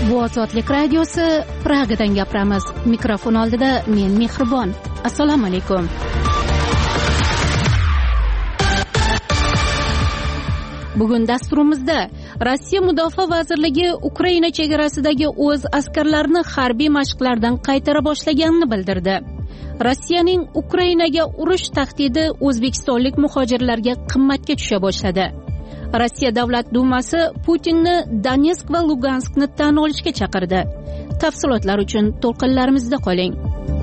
Bu Ozodlik radiosi, Pragadan gapiramiz. Mikrofon oldida men Mehribon. Assalomu alaykum. Bugun dasturimizda Rossiya Mudofaa vazirligi Ukraina chegarasidagi o'z askarlarini harbiy mashqlardan qaytara boshlaganini bildirdi. Rossiyaning Ukrainaga urush tahdidi o'zbekistonlik muhojirlarga qimmatga tusha boshladi. Rossiya Davlat Dumasi Putinni Donetsk va Luganskni tan olishga chaqirdi. Tafsilotlar uchun to'lqinlarimizda qoling.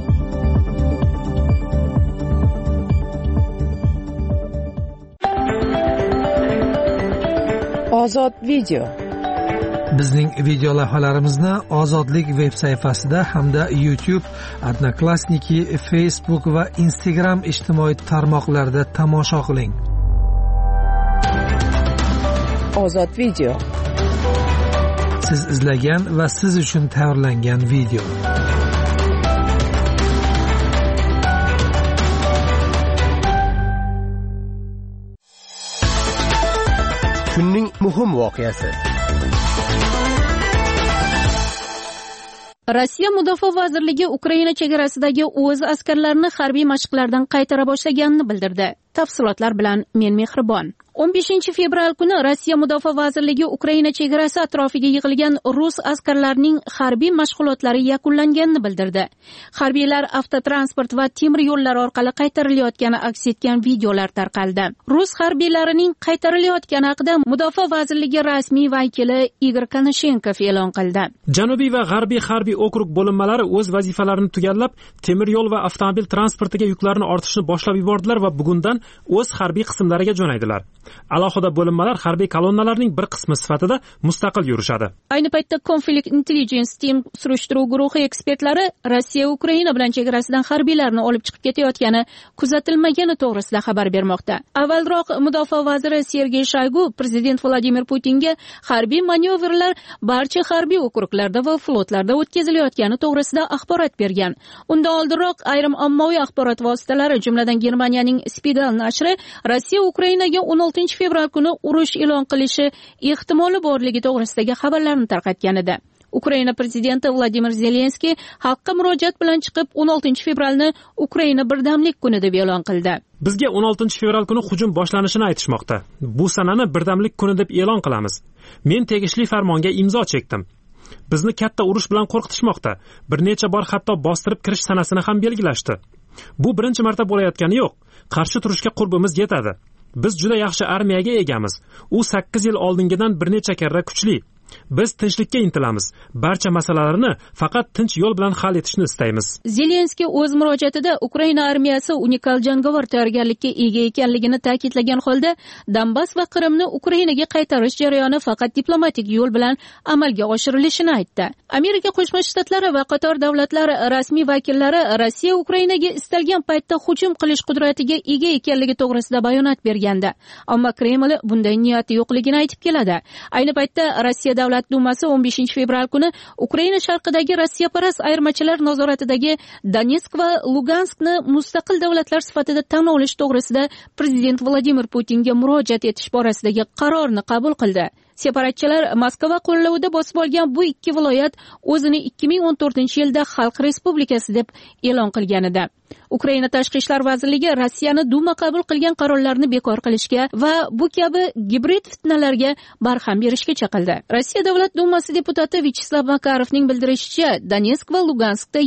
Ozod video. Bizning video lavhalarimizni Ozodlik veb sayfasida hamda YouTube, Odnoklassniki, Facebook va Instagram ijtimoiy tarmoqlarida tomosha qiling. Ozod video. Siz izlagan va siz uchun tayyorlangan video. Kunning muhim voqeasi. Rossiya Mudofaa vazirligi Ukraina chegarasidagi o'z askarlarini harbiy mashqlardan qaytara boshlaganini bildirdi. Tafsilotlar bilan men Mehribon. 15 fevral kuni Rossiya Mudofaa vazirligi Ukraina chegarasi atrofiga yig'ilgan rus askarlarining harbiy mashg'ulotlari yakunlanganini bildirdi. Harbiylar avtotransport va temir yo'llar orqali qaytarilayotgani aks etgan videolar tarqaldi. Rus harbiylarining qaytarilayotgani haqida Mudofaa vazirligi rasmiy vakili Igor Konashenkov e'lon qildi. Janubiy va g'arbiy harbiy okrug bo'linmalari o'z vazifalarini tugallab, temir yo'l va avtomobil transportiga yuklarni ortishni boshlab yubordilar va bugundan o'z harbiy qismlariga jo'naydilar. Alohida bo'linmalar harbiy kolonnalarning bir qismi sifatida mustaqil yurishadi. Ayni paytda Conflict Intelligence Team surishtiruv guruhi ekspertlari Rossiya Ukraina bilan chegarasidan harbiylarni olib chiqib ketayotgani kuzatilmagani to'g'risida xabar bermoqda. Avvalroq Mudofaa vaziri Sergey Shoygu prezident Vladimir Putinga harbiy manyovrlar barcha harbiy okruglarda va flotlarda o'tkazilayotgani to'g'risida axborot bergan. Undan oldinroq ayrim ommaviy axborot vositalari, jumladan Germaniyaning Spiegel nashri Rossiya Ukrainaga 16 fevral kuni urush e'lon qilishi ehtimoli borligi to'g'risidagi xabarlarni tarqatgan edi. Ukraina prezidenti Vladimir Zelenskiy xalqqa murojaat bilan chiqib 16 fevralni Ukraina birdamlik kuni deb e'lon qildi. Bizga 16 fevral kuni hujum boshlanishini aytishmoqda. Bu sanani birdamlik kuni deb e'lon qilamiz. Men tegishli farmonga imzo chekdim. Bizni katta urush bilan qo'rqitishmoqda. Bir necha bor hatto bostirib kirish sanasini ham belgilashdi. Bu birinchi marta bo'layotgani yo'q. Qarshi turishga qurbimiz yetadi. Biz juda yaxshi armiyaga egamiz. U 8 yil oldingidan bir necha karra kuchli. Biz tinchlikka intilamiz. Barcha masalalarni faqat tinch yo'l bilan hal etishni istaymiz. Zelenskiy o'z murojaatida Ukraina armiyasi unikal jangovar tayyorgarlikka ega ekanligini ta'kidlagan holda, Donbass va Qrimni Ukrainaga qaytarish jarayoni faqat diplomatik yo'l bilan amalga oshirilishini aytdi. Amerika Qo'shma Shtatlari va qator davlatlar rasmiy vakillari Rossiya Ukrainaga istalgan paytda hujum qilish qudratiga ega ekanligi to'g'risida bayonot bergandi. Ammo Kreml bunday niyati yo'qligini aytib keladi. Ayni paytda Rossiya Davlat Dumasi 15 fevral kuni Ukraina sharqidagi Rossiyaparast ayirmachilar nazoratidagi Donetsk va Luganskni mustaqil davlatlar sifatida tan olish to'g'risida prezident Vladimir Putinga murojaat etish borasidagi qarorni qabul qildi. Separatchilar Moskva qo'llovida bosib olgan bu ikki viloyat o'zini 2014-yilda Xalq Respublikasi deb e'lon qilgan edi. Ukraina Tashqi ishlar vazirligi Rossiyani Duma qabul qilgan qarorlarni bekor qilishga va bu kabi gibrid fitnalarga barham berishga chaqirdi. Rossiya Davlat Dumasi deputati Vyacheslav Makarovning bildirishicha, Donetsk va Luganskda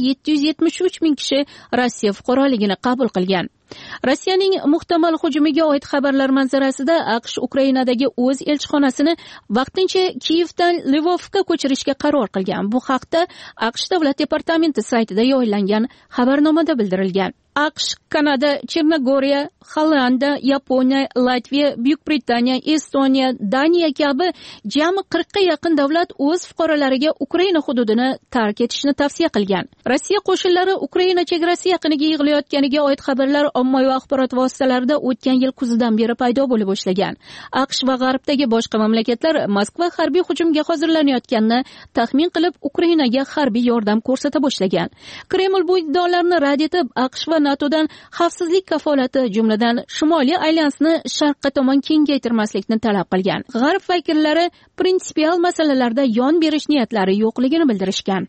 773 ming kishi Rossiya fuqaroligini qabul qilgan. Rossiyaning muhtamal hujumiga oid xabarlar manzarasida AQSh Ukrainadagi o'z elchixonasini vaqtincha Kiyevdan Lvovga ko'chirishga qaror qilgan. Bu haqda AQSh Davlat departamenti saytida yoyillangan xabarnomada bildirilgan. AQSh, Kanada, Chernogoriya, Hollandiya, Yaponiya, Latviya, Buyuk Britaniya, Estoniya, Daniya kabi jami 40 ga yaqin davlat o'z fuqarolariga Ukraina hududini tark etishni tavsiya qilgan. Rossiya qo'shinlari Ukraina chegarasi yaqiniga yig'ilayotganiga oid xabarlar ommaviy axborot vositalarida o'tgan yil kuzidan beri paydo bo'lib boshlagan. AQSh va G'arbdagi boshqa mamlakatlar Moskva harbiy hujumga hozirlanayotganini taxmin qilib, Ukrainaga harbiy yordam ko'rsata boshlagan. Kreml bu iddaolarni rad etib, AQSh va NATOdan xavfsizlik kafolati, jumladan Shimoliy alyansni sharqqa tomon kengaytirmaslikni talab qilgan. G'arb vakillari prinsipial masalalarda yon berish niyatlari yo'qligini bildirishgan.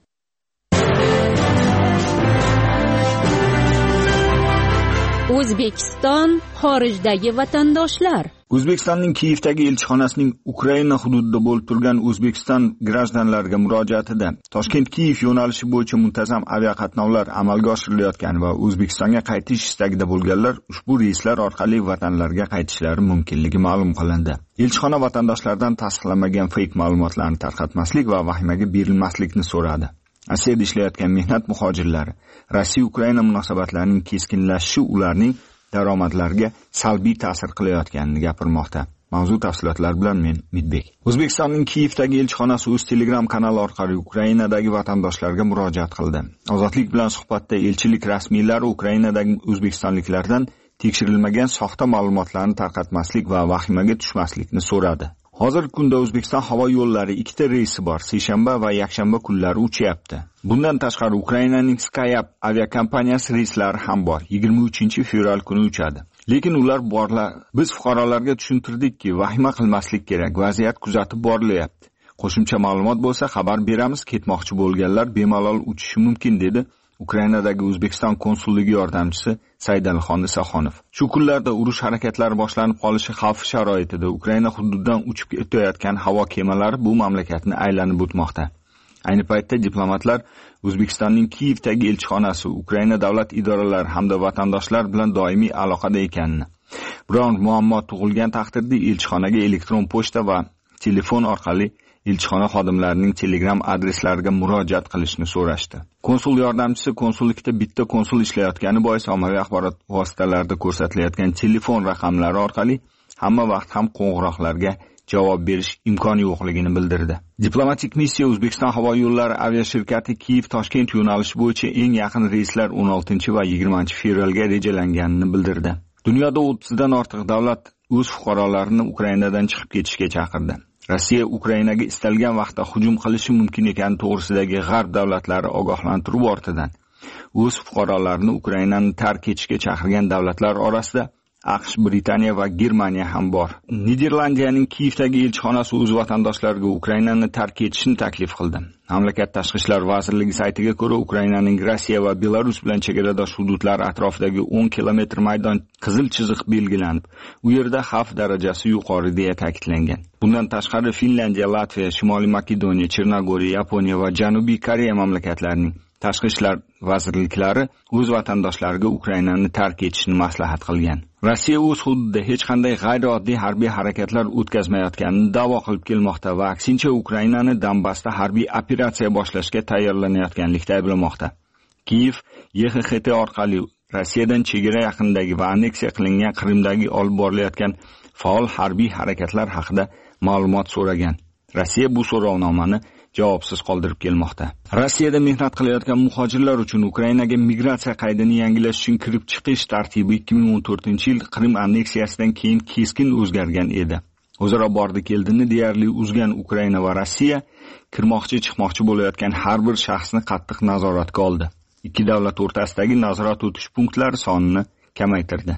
O'zbekiston xorijdagi vatandoshlar. O'zbekistonning Kiyevdagi elchixonasining Ukraina hududida bo'lib turgan O'zbekiston grajdanlariga murojaatida Toshkent-Kiyev yo'nalishi bo'yicha muntazam aviaqatnovlar amalga oshirilayotgani va O'zbekistonga qaytish istagida bo'lganlar ushbu reyslar orqali vatanlariga qaytishlari mumkinligi ma'lum qilindi. Elchixona vatandoshlardan tasdiqlanmagan fake ma'lumotlarni tarqatmaslik va vahimaga berilmaslikni so'radi. Rossiyada ishlayotgan mehnat muhojirlari Rossiya-Ukraina munosabatlarining keskinlashishi ularning daromadlariga salbiy ta'sir qilayotganini gapirmoqda. Mavzu tafsilotlari bilan men Midbek. O'zbekistonning Kiyevdagi elchixonasi o'z Telegram kanali orqali Ukrainadagi vatandoshlarga murojaat qildi. Ozodlik bilan suhbatda elchilik rasmiylari Ukrainadagi o'zbekistonliklardan tekshirilmagan soxta ma'lumotlarni tarqatmaslik va vahimaga tushmaslikni so'radi. Hozirgi kunda O'zbekiston havo yo'llari 2 ta reysi bor, seshanba va yakshanba kunlari uchyapti. Bundan tashqari Ukrainaning Skype aviakompaniyasi reyslari ham bor. 23-fevral kuni uchadi. Lekin ular borlar. Biz fuqarolarga tushuntirdikki, vahima qilmaslik kerak. Vaziyat kuzatib borilyapti. Qo'shimcha ma'lumot bo'lsa xabar beramiz. Ketmoqchi bo'lganlar bemalol uchishi mumkin dedi Ukrainadagi O'zbekiston konsulligi yordamchisi Saydalixon Isaxonov. Shu kunlarda urush harakatlari boshlanib qolishi xavfi sharoitida Ukraina hududidan uchib o'tayotgan havo kemalari bu mamlakatni aylanib o'tmoqda. Ayni paytda diplomatlar O'zbekistonning Kiyevdagi elchixonasi, Ukraina davlat idoralari hamda vatandoshlar bilan doimiy aloqada ekanini, biron muammo tug'ilgan taqdirda elchixonaga elektron pochta va telefon orqali elchixona xodimlarining Telegram adreslariga murojaat qilishni so'rashdi. Konsul yordamchisi konsullikda bitta konsul ishlayotgani bois ommaviy axborot vositalarida ko'rsatilayotgan telefon raqamlari orqali hamma vaqt ham qo'ng'iroqlarga javob berish imkoni yo'qligini bildirdi. Diplomatik missiya O'zbekiston havo yo'llari aviashirkati Kiyev-Toshkent yo'nalishi bo'yicha eng yaqin reyslar 16 va 20 fevralga rejalanganini bildirdi. Dunyoda 30 dan ortiq davlat o'z fuqarolarini Ukrainadan chiqib ketishga chaqirdi. Rossiya Ukrainaga istalgan vaqtda hujum qilishi mumkin ekani to'g'risidagi G'arb davlatlari ogohlantirib ortidan o'z fuqarolarini Ukrainani tark etishga chaqirgan davlatlar orasida AQSh, Britaniya va Germaniya ham bor. Niderlandiyaning Kiyevdagi elchixonasi o'z vatandoshlariga Ukrainani tark etishni taklif qildi. Mamlakat tashqi ishlar vazirligi saytiga ko'ra, Ukrainaning Rossiya va Belarus bilan chegaradosh hududlari atrofidagi 10 kilometr maydon qizil chiziq belgilanib, u yerda xavf darajasi yuqori deya ta'kidlangan. Bundan tashqari Finlandiya, Latviya, Shimoliy Makedoniya, Chernogoriya, Yaponiya va Janubiy Koreya mamlakatlarining tashqi ishlar vazirliklari o'z vatandoshlariga Ukrainani tark etishni maslahat qilgan. Rossiya o'z hududida hech qanday g'ayrioddiy harbiy harakatlar o'tkazmayotganini da'vo qilib kelmoqda va aksincha Ukrainani Donbassda harbiy operatsiya boshlashga tayyorlanayotganlikda ayblamoqda. Kiyev YXHT orqali Rossiyadan chegara yaqinidagi va anneksiya qilingan Qrimdagi olib borilayotgan faol harbiy harakatlar haqida ma'lumot so'ragan. Rossiya bu so'rovnomani javobsiz qoldirib kelmoqda. Rossiyada mehnat qilayotgan muhojirlar uchun Ukrainaga migratsiya qaydini yangilash uchun kirib chiqish tartibi 2014-yil Qrim anneksiyasidan keyin keskin o'zgargan edi. O'zaro bordi-keldini deyarli uzgan Ukraina va Rossiya kirmoqchi-chiqmoqchi bo'layotgan har bir shaxsni qattiq nazoratga oldi. Ikki davlat o'rtasidagi nazorat o'tish punktlari sonini kamaytirdi.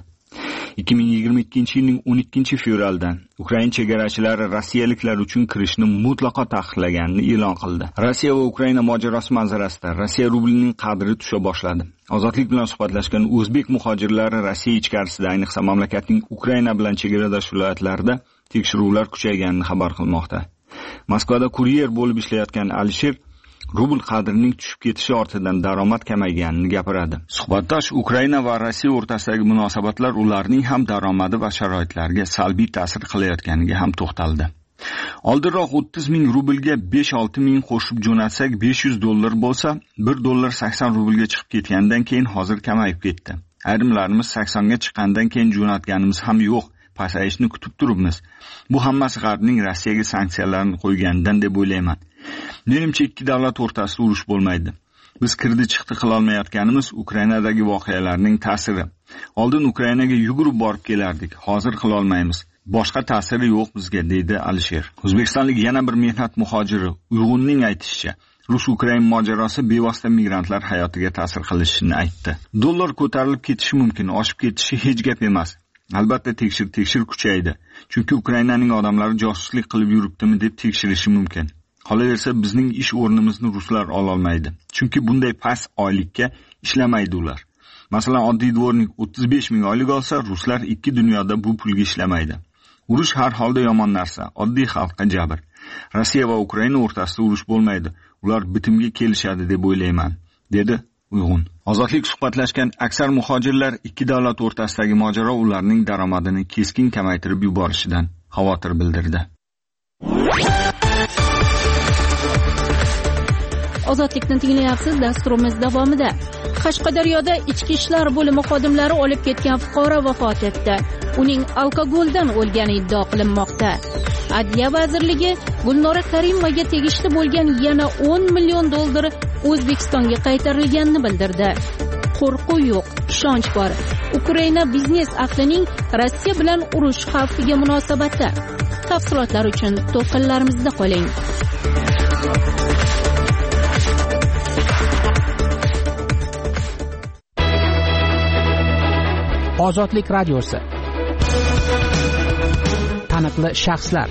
2022-yilning 12-fevraldan Ukraina chegarachilari rossiyaliklar uchun kirishni mutlaqo taqiqlaganini e'lon qildi. Rossiya va Ukraina mojarosi manzarasida Rossiya rublining qadri tusha boshladi. Ozodlik bilan suhbatlashgan o'zbek muhojirlari Rossiya ichkarisida, ayniqsa mamlakatning Ukraina bilan chegaradosh viloyatlarida tekshiruvlar kuchayganini xabar qilmoqda. Moskvada kuryer bo'lib ishlayotgan Alisher rubl qadrining tushib ketishi ortidan daromad kamayganini gapiradi. Suhbatdosh Ukraina va Rossiya o'rtasidagi munosabatlar ularning ham daromadi va sharoitlariga salbiy ta'sir qilayotganiga ham to'xtaldi. Oldinroq 30 ming rublga 5-6 ming qo'shib jo'natsak $500 bo'lsa, $1.80 rublga chiqib ketgandan keyin hozir kamayib ketdi. Ayrimlarimiz 80 ga chiqqandan keyin jo'natganimiz ham yo'q. Pasayishni kutib turibmiz. Bu hammasi G'arbning Rossiyaga sanksiyalarni qo'yganidan deb o'ylayman. Menimcha ikki davlat o'rtasida urush bo'lmaydi. Biz kirdi chiqdi qila olmayotganimiz Ukrainadagi voqealarning ta'siri. Oldin Ukrainaga yugurib borib kelardik, hozir qila olmaymiz. Boshqa ta'siri yo'q bizga, deydi Alisher. O'zbekistonlik yana bir mehnat muhojiri Uyg'unning aytishicha, Rus-Ukrain mojarosi bevosita migrantlar hayotiga ta'sir qilishini aytdi. Dollar ko'tarilib ketishi mumkin, oshib ketishi hech gap emas. Albatta tekshir kuchaydi. Chunki Ukrainaning odamlari josuslik qilib yuribdimi deb tekshirishi mumkin. Qolaversa bizning ish o'rnimizni ruslar ola olmaydi. Chunki bunday past oylikka ishlamaydi ular. Masalan, oddiy dvornik 35 ming oylik olsa, ruslar ikki dunyoda bu pulga ishlamaydi. Urush har holda yomon narsa, oddiy xalqqa jabr. Rossiya va Ukraina o'rtasida urush bo'lmaydi. Ular bitimga kelishadi deb o'ylayman, dedi Uyg'un. Ozodlik suhbatlashgan aksar muhojirlar ikki davlat o'rtasidagi mojaro ularning daromadini keskin kamaytirib yuborishidan xavotir bildirdi. Ozodlikni tinglayapsiz. Dasturimiz davomida Qashqadaryoda ichki ishlar bo'limi xodimlari olib ketgan fuqaro vafot etdi. Uning alkogoldan o'lgani iddio qilinmoqda. Adliya vazirligi Gulnora Karimovaga tegishli bo'lgan yana 10 million dollar O'zbekistonga qaytarilganini bildirdi. Qo'rquv yo'q, ishonch bor. Ukraina biznes ahlining Rossiya bilan urush xavfiga munosabati. Tafsilotlar uchun to'lqinlarimizda qoling. Ozodlik radiosi. Taniqli shaxslar.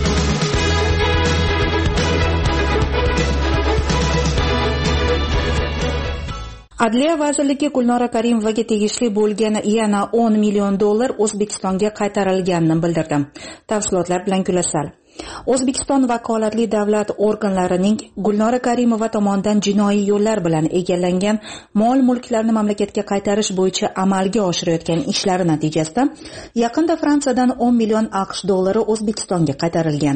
Adliya vazirligi Gulnora Karimovaga tegishli bo'lgan yana 10 million dollar O'zbekistonga qaytarilganini bildirdi. Tafsilotlar bilan Gulasal. O'zbekiston vakolatli davlat organlarining Gulnora Karimova tomonidan jinoiy yo'llar bilan egallangan mol-mulklarni mamlakatga qaytarish bo'yicha amalga oshirayotgan ishlari natijasida yaqinda Fransiyadan 10 million AQSh dollari O'zbekistonga qaytarilgan.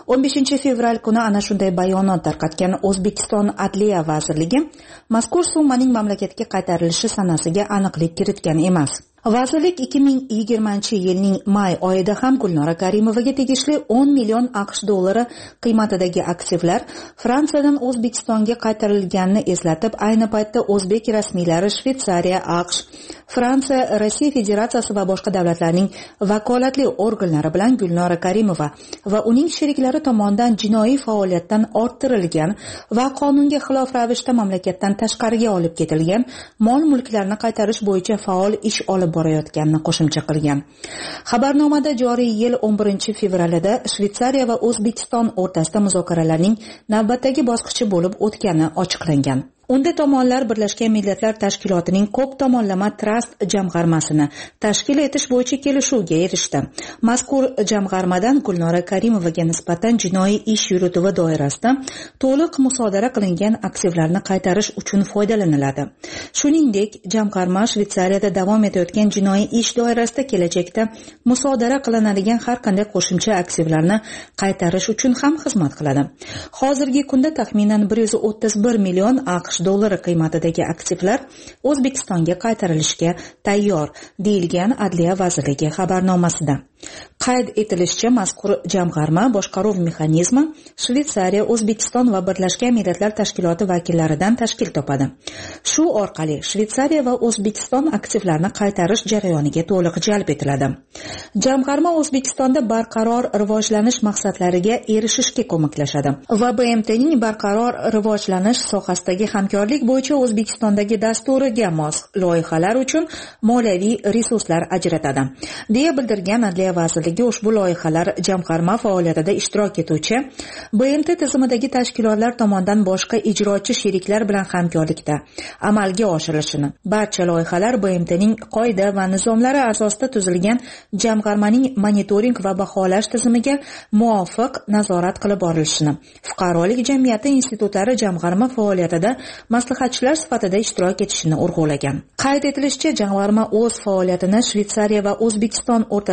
15 fevral kuni ana shunday bayonot tarqatgan O'zbekiston Adliya vazirligi mazkur summaning mamlakatga qaytarilishi sanasiga aniqlik kiritgan emas. Vazirlik 2020-yilning may oyida ham Gulnora Karimovaga tegishli 10 million AQSh dollari qiymatidagi aktivlar Fransiyadan O'zbekistonga qaytarilganini eslatib, ayni paytda o'zbek rasmiylari Shvetsariya, AQSh, Fransiya, Rossiya Federatsiyasi va boshqa davlatlarning vakolatli organlari bilan Gulnora Karimova va uning sheriklari tomonidan jinoiy faoliyatdan orttirilgan va qonunga xilof ravishda mamlakatdan tashqariga olib ketilgan mol-mulklarni qaytarish bo'yicha faol ish olib borayotganini qo'shimcha qilgan. Xabarnomada joriy yil 11 fevralida Shvetsariya va O'zbekiston o'rtasida muzokaralarning navbatdagi bosqichi bo'lib o'tgani ochiqlangan. Unda tomonlar Birlashgan Millatlar Tashkilotining ko'p tomonlama trust jamg'armasini tashkil etish bo'yicha kelishuvga erishdi. Mazkur jamg'armadan Gulnora Karimovaga nisbatan jinoiy ish yurituvi doirasida to'liq musodara qilingan aktivlarni qaytarish uchun foydalaniladi. Shuningdek, jamg'arma Shvetsariyada davom etayotgan jinoiy ish doirasida kelajakda musodara qilinadigan har qanday qo'shimcha aktivlarni qaytarish uchun ham xizmat qiladi. Hozirgi kunda taxminan 131 million AQSh dollari qiymatidagi aktivlar O'zbekistonga qaytarilishga tayyor, deyilgan Adliya vazirligi xabarnomasida. Qayd etilishicha, mazkur jamg'arma boshqaruv mexanizmi Shvetsariya, O'zbekiston va Birlashgan Millatlar Tashkiloti vakillaridan tashkil topadi. Shu orqali Shvetsariya va O'zbekiston aktivlarni qaytarish jarayoniga to'liq jalb etiladi. Jamg'arma O'zbekistonda barqaror rivojlanish maqsadlariga erishishga ko'maklashadi va BMTning barqaror rivojlanish sohasidagi hamkorlik bo'yicha O'zbekistondagi dasturiga mos loyihalar uchun moliyaviy resurslar ajratadi, deya bildirgan Adliya vazirligi. Ushbu loyihalar jamg'arma faoliyatida ishtirok etuvchi BMT tizimidagi tashkilotlar tomonidan boshqa ijrochi sheriklar bilan hamkorlikda amalga oshirilishini, barcha loyihalar BMTning qoida va nizomlari asosida tuzilgan jamg'armaning monitoring va baholash tizimiga muvofiq nazorat qilib borilishini, fuqarolik jamiyati institutlari jamg'arma faoliyatida maslahatchilar sifatida ishtirok etishini urg'ulagan. Qayd etilishicha, jamg'arma o'z faoliyatini Shvetsariya va O'zbekiston o'rtasida tomonlar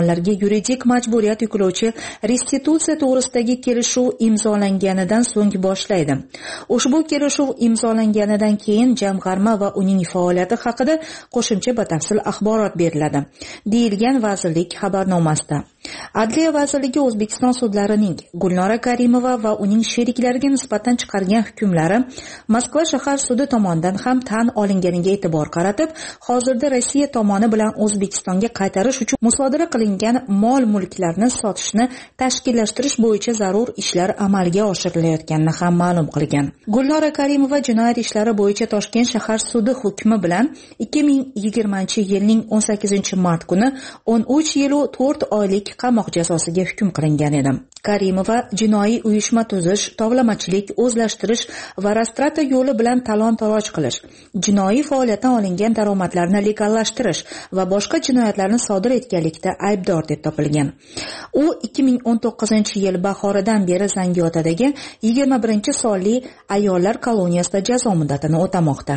tomonlarga yuridik majburiyat yuklovchi restitutsiya to'g'risidagi kelishuv imzolanganidan so'ng boshlaydi. Ushbu kelishuv imzolanganidan keyin jamg'arma va uning faoliyati haqida qo'shimcha batafsil axborot beriladi, deyilgan vazirlik xabarnomasida. Adliya vazirligi O'zbekiston sudlarining Gulnora Karimova va uning sheriklariga nisbatan chiqargan hukmlari Moskva shahar sudi tomonidan ham tan olinganiga e'tibor qaratib, hozirda Rossiya tomoni bilan O'zbekistonga qaytarish uchun musodara qilingan mol-mulklarni sotishni tashkillashtirish bo'yicha zarur ishlar amalga oshirilayotganini ham ma'lum qilgan. Gulnora Karimova jinoyat ishlari bo'yicha Toshkent shahar sudi hukmi bilan 2020-yilning 18-mart kuni 13 yil 4 oylik qamoq jazosiga hukm qilingan edi. Karimova jinoiy uyushma tuzish, tovlamachilik, o'zlashtirish va rastrata yo'li bilan talon-taroj qilish, jinoiy faoliyatdan olingan daromadlarni legallashtirish va boshqa jinoyatlarni sodir etganlikda aybdor deb topilgan. U 2019-yil bahoridan beri Zangiotadagi 21-sonli ayollar koloniyasida jazo muddatini o'tamoqda.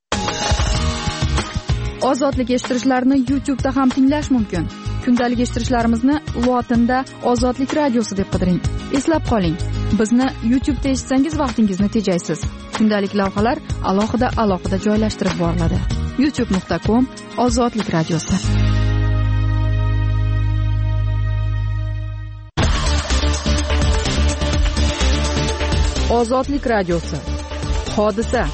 Ozodlik eshittirishlarni YouTube'da ham tinglash mumkin. Kundalik eshittirishlarimizni lotinda Ozodlik radiosi deb qidiring. Eslab qoling, bizni YouTube'da eshitsangiz vaqtingizni tejaysiz. Kundalik lavhalar alohida joylashtirib boriladi. youtube.com/Ozodlik radiosi. Ozodlik radiosi. Hodisa.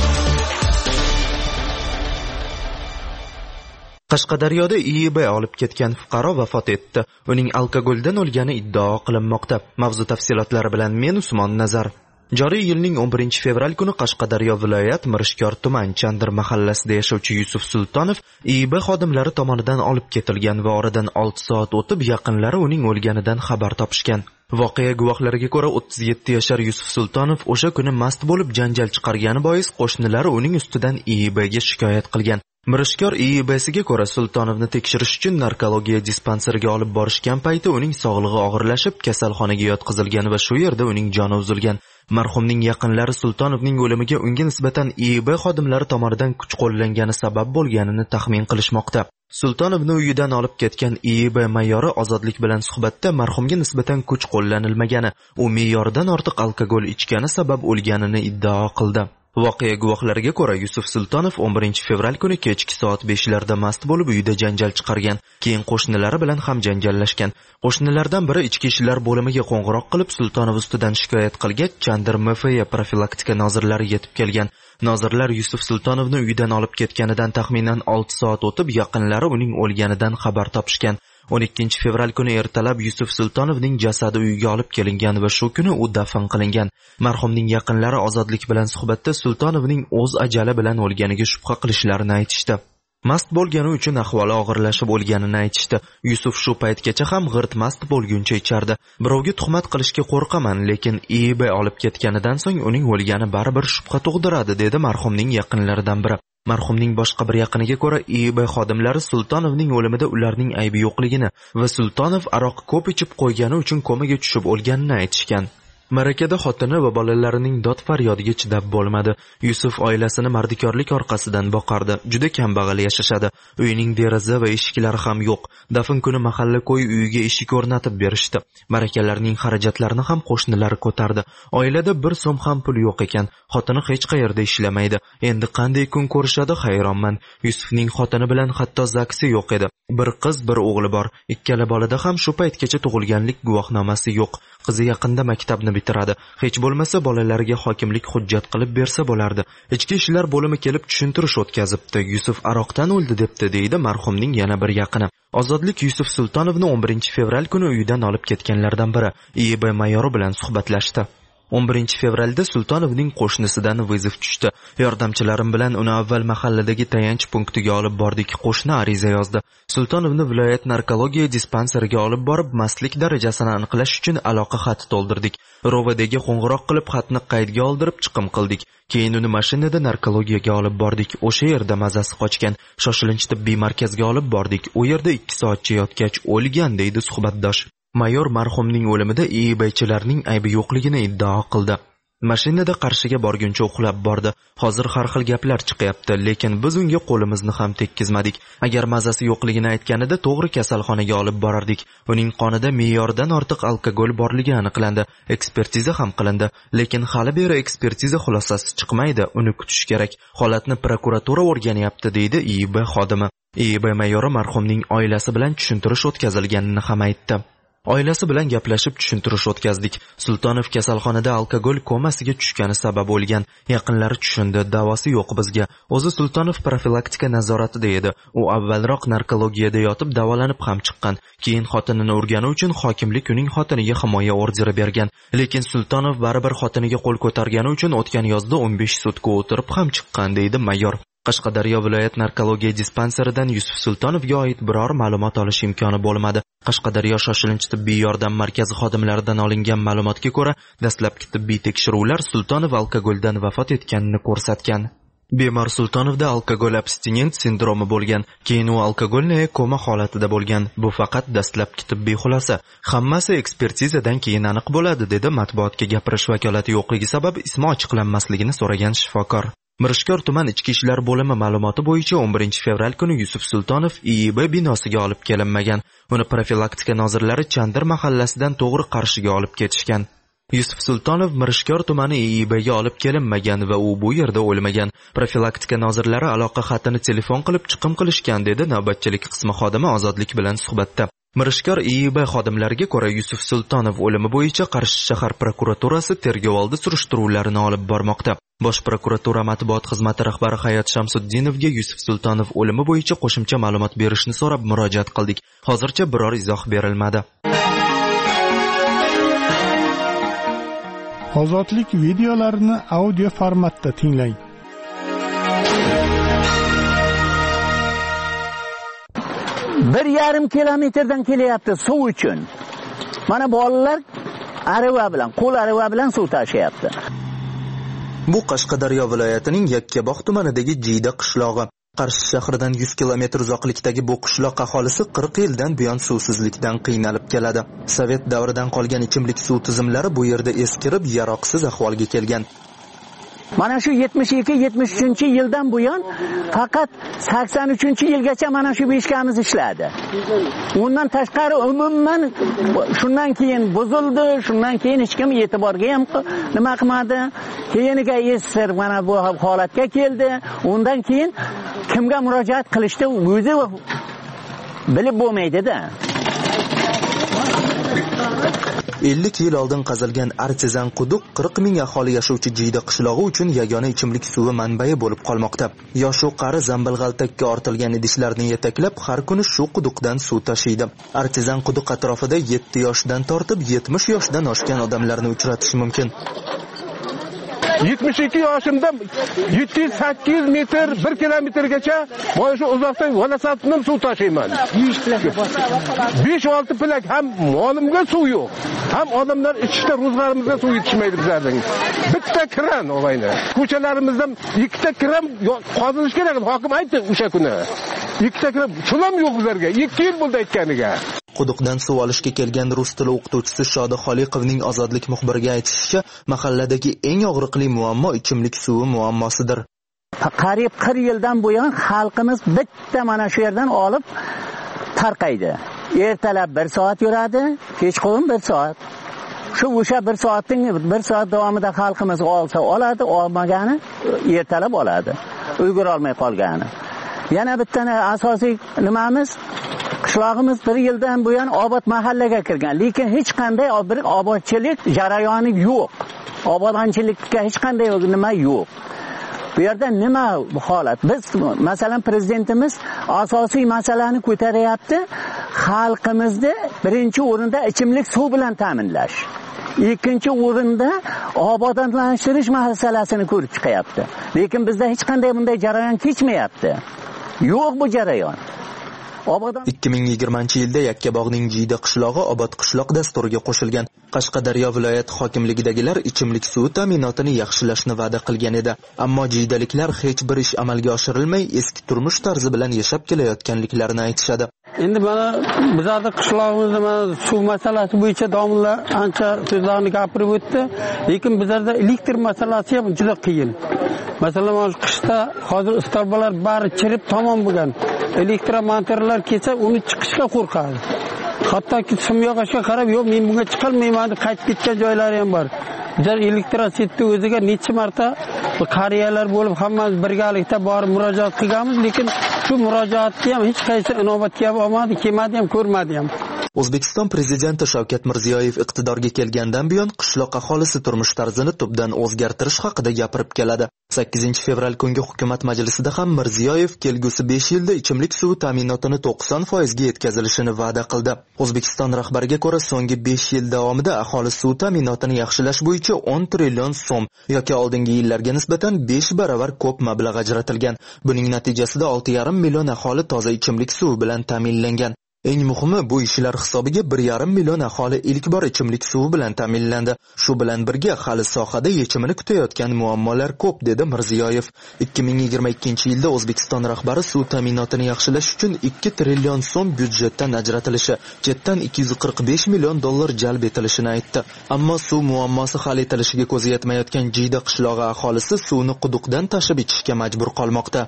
Qashqadaryoda IIB olib ketgan fuqaro vafot etdi. Uning alkogoldan o'lgani iddao qilinmoqda. Mavzu tafsilotlari bilan men Usmon Nazar. Joriy yilning 11-fevral kuni Qashqadaryo viloyat Mirishkor tuman Chandir mahallasida yashovchi Yusuf Sultonov IIB xodimlari tomonidan olib ketilgan va oradan 6 soat o'tib yaqinlari uning o'lganidan xabar topishgan. Voqea guvohlariga ko'ra 37 yashar Yusuf Sultonov o'sha kuni mast bo'lib janjal chiqargani bois qo'shnilari uning ustidan IIBga shikoyat qilgan. Mirishkor IIBsiga ko'ra Sultonovni tekshirish uchun narkologiya dispanseriga olib borishgan payti uning sog'lig'i og'irlashib kasalxonaga yotqizilgan va shu yerda uning joni uzilgan. Marhumning yaqinlari Sultonovning o'limiga unga nisbatan IIB xodimlari tomonidan kuch qo'llangani sabab bo'lganini taxmin qilishmoqda. Sultonovni uyidan olib ketgan IIB mayori Ozodlik bilan suhbatda marhumga nisbatan kuch qo'llanilmagani, u me'yordan ortiq alkogol ichgani sabab o'lganini iddao qildi. Voqea guvohlariga ko'ra Yusuf Sultonov 11-fevral kuni kechki soat 5larda mast bo'lib uyida janjal chiqargan. Keyin qo'shnilari bilan ham janjallashgan. Qo'shnilardan biri ichki ishlar bo'limiga qo'ng'iroq qilib Sultonov ustidan shikoyat qilgach, Chandir MFA profilaktika nozirlari yetib kelgan. Nozirlar Yusuf Sultonovni uyidan olib ketganidan taxminan 6 soat o'tib yaqinlari uning o'lganidan xabar topishgan. 12-fevral kuni ertalab Yusuf Sultonovning jasadi uyga olib kelingan va shu kuni u dafn qilingan. Marhumning yaqinlari Ozodlik bilan suhbatda Sultonovning o'z ajali bilan o'lganiga shubha qilishlarini aytishdi. Mast bo'lgani uchun ahvoli og'irlashib o'lganini aytishdi. Yusuf shu paytgacha ham g'irt mast bo'lguncha ichardi. Birovga tuhmat qilishga qo'rqaman, lekin IIB olib ketganidan so'ng uning o'lgani baribir shubha tug'diradi, dedi marhumning yaqinlaridan biri. Marhumning boshqa bir yaqiniga ko'ra IIB xodimlari Sultonovning o'limida ularning aybi yo'qligini va Sultonov aroq ko'p ichib qo'ygani uchun komaga tushib o'lganini aytishgan. Marakada xotini va bolalarining dod faryodiga chidab bo'lmadi. Yusuf oilasini mardikorlik orqasidan boqardi. Juda kambag'al yashashadi. Uyining deraza va eshiklari ham yo'q. Dafn kuni mahalla ko'y uyiga eshik o'rnatib berishdi. Marakalarning xarajatlarini ham qo'shnilari ko'tardi. Oilada 1 so'm ham pul yo'q ekan. Xotini hech qayerda ishlamaydi. Endi qanday kun ko'rishadi hayronman. Yusufning xotini bilan hatto zaksi yo'q edi. Bir qiz, bir o'g'li bor. Ikkala bolada ham shu paytgacha tug'ilganlik guvohnomasi yo'q. Qizi yaqinda maktabni bitiradi. Hech bo'lmasa bolalariga hokimlik hujjat qilib bersa bo'lardi. Ichki ishlar bo'limi kelib tushuntirish o'tkazibdi. Yusuf aroqdan o'ldi debdi, deydi marhumning yana bir yaqini. Ozodlik Yusuf Sultonovni 11-fevral kuni uyidan olib ketganlardan biri IIB mayori bilan suhbatlashdi. 11-fevralda Sultonovning qo'shnisidan vizif tushdi. Yordamchilarim bilan uni avval mahalladagi tayanch punktiga olib bordik. Qo'shni ariza yozdi. Sultonovni viloyat narkologiya dispanseriga olib borib, mastlik darajasini aniqlash uchun aloqa xati to'ldirdik. Rovadagi qo'ng'iroq qilib xatni qaydga oldirib chiqim qildik. Keyin uni mashinada narkologiyaga olib bordik. O'sha yerda mazasi qochgan. Shoshilinch tibbiy markazga olib bordik. U yerda 2 soatcha yotgach o'lgan, deydi suhbatdosh. Mayor marhumning o'limida IIBchilarning aybi yo'qligini iddao qildi. Mashinada Qarshiga borguncha uxlab bordi. Hozir har xil gaplar chiqyapti, lekin biz unga qo'limizni ham tekkizmadik. Agar mazasi yo'qligini aytganida to'g'ri kasalxonaga olib borardik. Uning qonida me'yordan ortiq alkogol borligi aniqlandi. Ekspertiza ham qilindi, lekin hali beri ekspertiza xulosasi chiqmaydi. Uni kutish kerak. Holatni prokuratura o'rganyapti, deydi IIB xodimi. IIB mayori marhumning oilasi bilan tushuntirish o'tkazilganini ham aytdi. Oilasi bilan gaplashib tushuntirish o'tkazdik. Sultonov kasalxonada alkogol komasiga tushgani sabab bo'lgan. Yaqinlari tushundi, davosi yo'q bizga. O'zi Sultonov profilaktika nazoratida edi. U avvalroq narkologiyada yotib davolanib ham chiqqan. Keyin xotinini urgani uchun hokimlik uning xotiniga himoya orderi bergan. Lekin Sultonov baribir xotiniga qo'l ko'targani uchun o'tgan yozda 15 sutka o'tirib ham chiqqan, deydi mayor. Qashqadaryo viloyat narkologiya dispanseridan Yusuf Sultonovga oid biror ma'lumot olish imkoni bo'lmadi. Qashqadaryo shoshilinch tibbiy yordam markazi xodimlaridan olingan ma'lumotga ko'ra, dastlabki tibbiy tekshiruvlar Sultonov alkogoldan vafot etganini ko'rsatgan. Bemor Sultonovda alkogol abstinent sindromi bo'lgan, keyin u alkogolni koma holatida bo'lgan. Bu faqat dastlabki tibbiy xulosa. Hammasi ekspertizadan keyin aniq bo'ladi, dedi matbuotga gapirish vakolati yo'qligi sabab ismi ochiqlanmasligini so'ragan shifokor. Mirishkor tuman ichki ishlar bo'limi ma'lumoti bo'yicha 11 fevral kuni Yusuf Sultonov IIB binosiga olib kelinmagan. Uni profilaktika nozirlari Chandir mahallasidan to'g'ri Qarshiga olib ketishgan. Yusuf Sultonov Mirishkor tumani IIBga olib kelinmagan va u bu yerda o'lmagan. Profilaktika nozirlari aloqa xatini telefon qilib chiqim qilishgan, dedi navbatchilik qismi xodimi Ozodlik bilan suhbatda. Mirishkor IIB xodimlariga ko'ra Yusuf Sultonov o'limi bo'yicha Qarshi shahar prokuraturasi tergovoldi surishtiruvlarini olib bormoqda. Bosh prokuratura matbuot xizmati rahbari Hayot Shamsuddinovga Yusuf Sultonov o'limi bo'yicha qo'shimcha ma'lumot berishni so'rab murojaat qildik. Hozircha biror izoh berilmadi. Ozodlik videolarini audio formatda tinglang. Bir yarim kilometrdan kelyapti suv uchun. Mana bolalar arava bilan, qo'l arava bilan suv tashiyapti. Bu Qashqadaryo viloyatining Yakkabog' tumanidagi Jiyda qishlog'i. Qarshi shahridan 100 kilometr uzoqlikdagi bu qishloq aholisi 40 yildan buyon suvsizlikdan qiynalib keladi. Sovet davridan qolgan ichimlik suv tizimlari bu yerda eskirib, yaroqsiz ahvolga kelgan. Mana shu 72-73 yildan buyon faqat 83-yilgacha mana shu beshkamiz ishladi. Undan tashqari umuman shundan keyin buzildi, shundan keyin hech kim e'tiborga ham nima qilmadi. Keyiniga esir mana bu holatga keldi. Undan keyin kimga murojaat qilishdi o'zi bilib bo'lmaydi-da. 50 yil oldin qazilgan artezan quduq 40 ming aholi yashovchi Jiyda qishlog'i uchun yagona ichimlik suvi manbai bo'lib qolmoqda. Yosh qari zambilg'altakka ortilgan idishlarni yetaklab har kuni shu quduqdan suv tashiydi. Artezan quduq atrofida 7 yoshdan tortib 70 yoshdan oshgan odamlarni uchratish mumkin. 72 yoshimda 700-800 metr 1 kilometrgacha mana shu uzoqdan valasatdan suv tashiyman. 5-6 plak ham molimga suv yo'q. Ham odamlar ichishda ro'zg'orimizga suv yetishmaydi bizlarning. Bitta kran olayni. Ko'chalarimizdan 2 ta kran qozilish kerak. Hokim aytdi o'sha kuni. 2 ta kran sulam yo'q bizlarga. 2 yil bo'ldi aytganiga. Quduqdan suv olishga kelgan rus tili o'qituvchisi Shodi Xoliqovning Ozodlik muxbiriga aytishicha, mahalladagi eng og'riqli muammo ichimlik suvi muammosidir. Qariyb 40 yildan buyon xalqimiz bitta mana shu yerdan olib tarqaydi. Ertalab 1 soat yuradi, kechqurun 1 soat. O'sha 1 soat davomida xalqimiz olsa oladi, olmagani ertalab oladi. Ulgura olmay qolgani. Yana bitta asosiy nimamiz, qishlog'imiz 1 yildan buyon obod mahallaga kirgan, lekin hech qanday bir obodchilik jarayoni yo'q. Obodonchilikka hech qanday nima yo'q. Bu yerda nima bu holat? Biz masalan prezidentimiz asosiy masalani ko'taryapti. Xalqimizni birinchi o'rinda ichimlik suv bilan ta'minlash. Ikkinchi o'rinda obodonlashtirish masalasini ko'rib chiqyapti. Lekin bizda hech qanday bunday jarayon kechmayapti. Yo'q bu jarayon. 2020-yilda Yakkabog'ning Jiyda qishlog'i obod qishloq dasturiga qo'shilgan. Qashqadaryo viloyat hokimligidagilar ichimlik suvi ta'minotini yaxshilashni va'da qilgan edi. Ammo jiydaliklar hech bir ish amalga oshirilmay, eski turmush tarzi bilan yashab kelayotganliklarini aytishadi. Endi mana bizlarda qishlog'imizda mana suv masalasi bo'yicha domlalar ancha so'zlarni gapirib o'tdi, lekin bizlarda elektr masalasi ham juda qiyin. Masalan, qishda hozir istarbalar bari chirib tamom bo'lgan. Elektromontorlar kelsa, uni chiqishga qo'rqadi. Hattoki simyog'ochga qarab, "Yo'q, men bunga chiqolmayman" deb qaytib ketgan joylari ham bor. Bizlar elektrositni o'ziga necha marta qariyalar bo'lib, hammamiz birgalikda borib murojaat qilganmiz, lekin shu murojaatga ham hech qaysi inobatga olmadi, kelmadi ham, ko'rmadi ham. O'zbekiston prezidenti Shavkat Mirziyoyev iqtidorga kelgandan buyon qishloq aholisi turmush tarzini tubdan o'zgartirish haqida gapirib keladi. 8 fevral kungi hukumat majlisida ham Mirziyoyev kelgusi 5 yilda ichimlik suvi ta'minotini 90% ga yetkazilishini va'da qildi. O'zbekiston rahbariga ko'ra, so'nggi 5 yil davomida aholi suv ta'minotini yaxshilash bo'yicha 10 trillion so'm yoki oldingi yillarga nisbatan 5 baravar ko'p mablag' ajratilgan. Buning natijasida 6,5 million aholi toza ichimlik suvi bilan ta'minlangan. Eng muhimi, bu ishlar hisobiga 1,5 million aholi ilk bor ichimlik suvi bilan ta'minlandi. Shu bilan birga hali sohada yechimini kutayotgan muammolar ko'p, dedi Mirziyoyev. 2022-yilda O'zbekiston rahbari suv ta'minotini yaxshilash uchun 2 trillion so'm byudjetdan ajratilishi, chetdan 245 million dollar jalb etilishini aytdi. Ammo suv muammosi hal etilishiga ko'zi yetmayotgan Jiyda qishlog'i aholisi suvni quduqdan tashib ichishga majbur qolmoqda.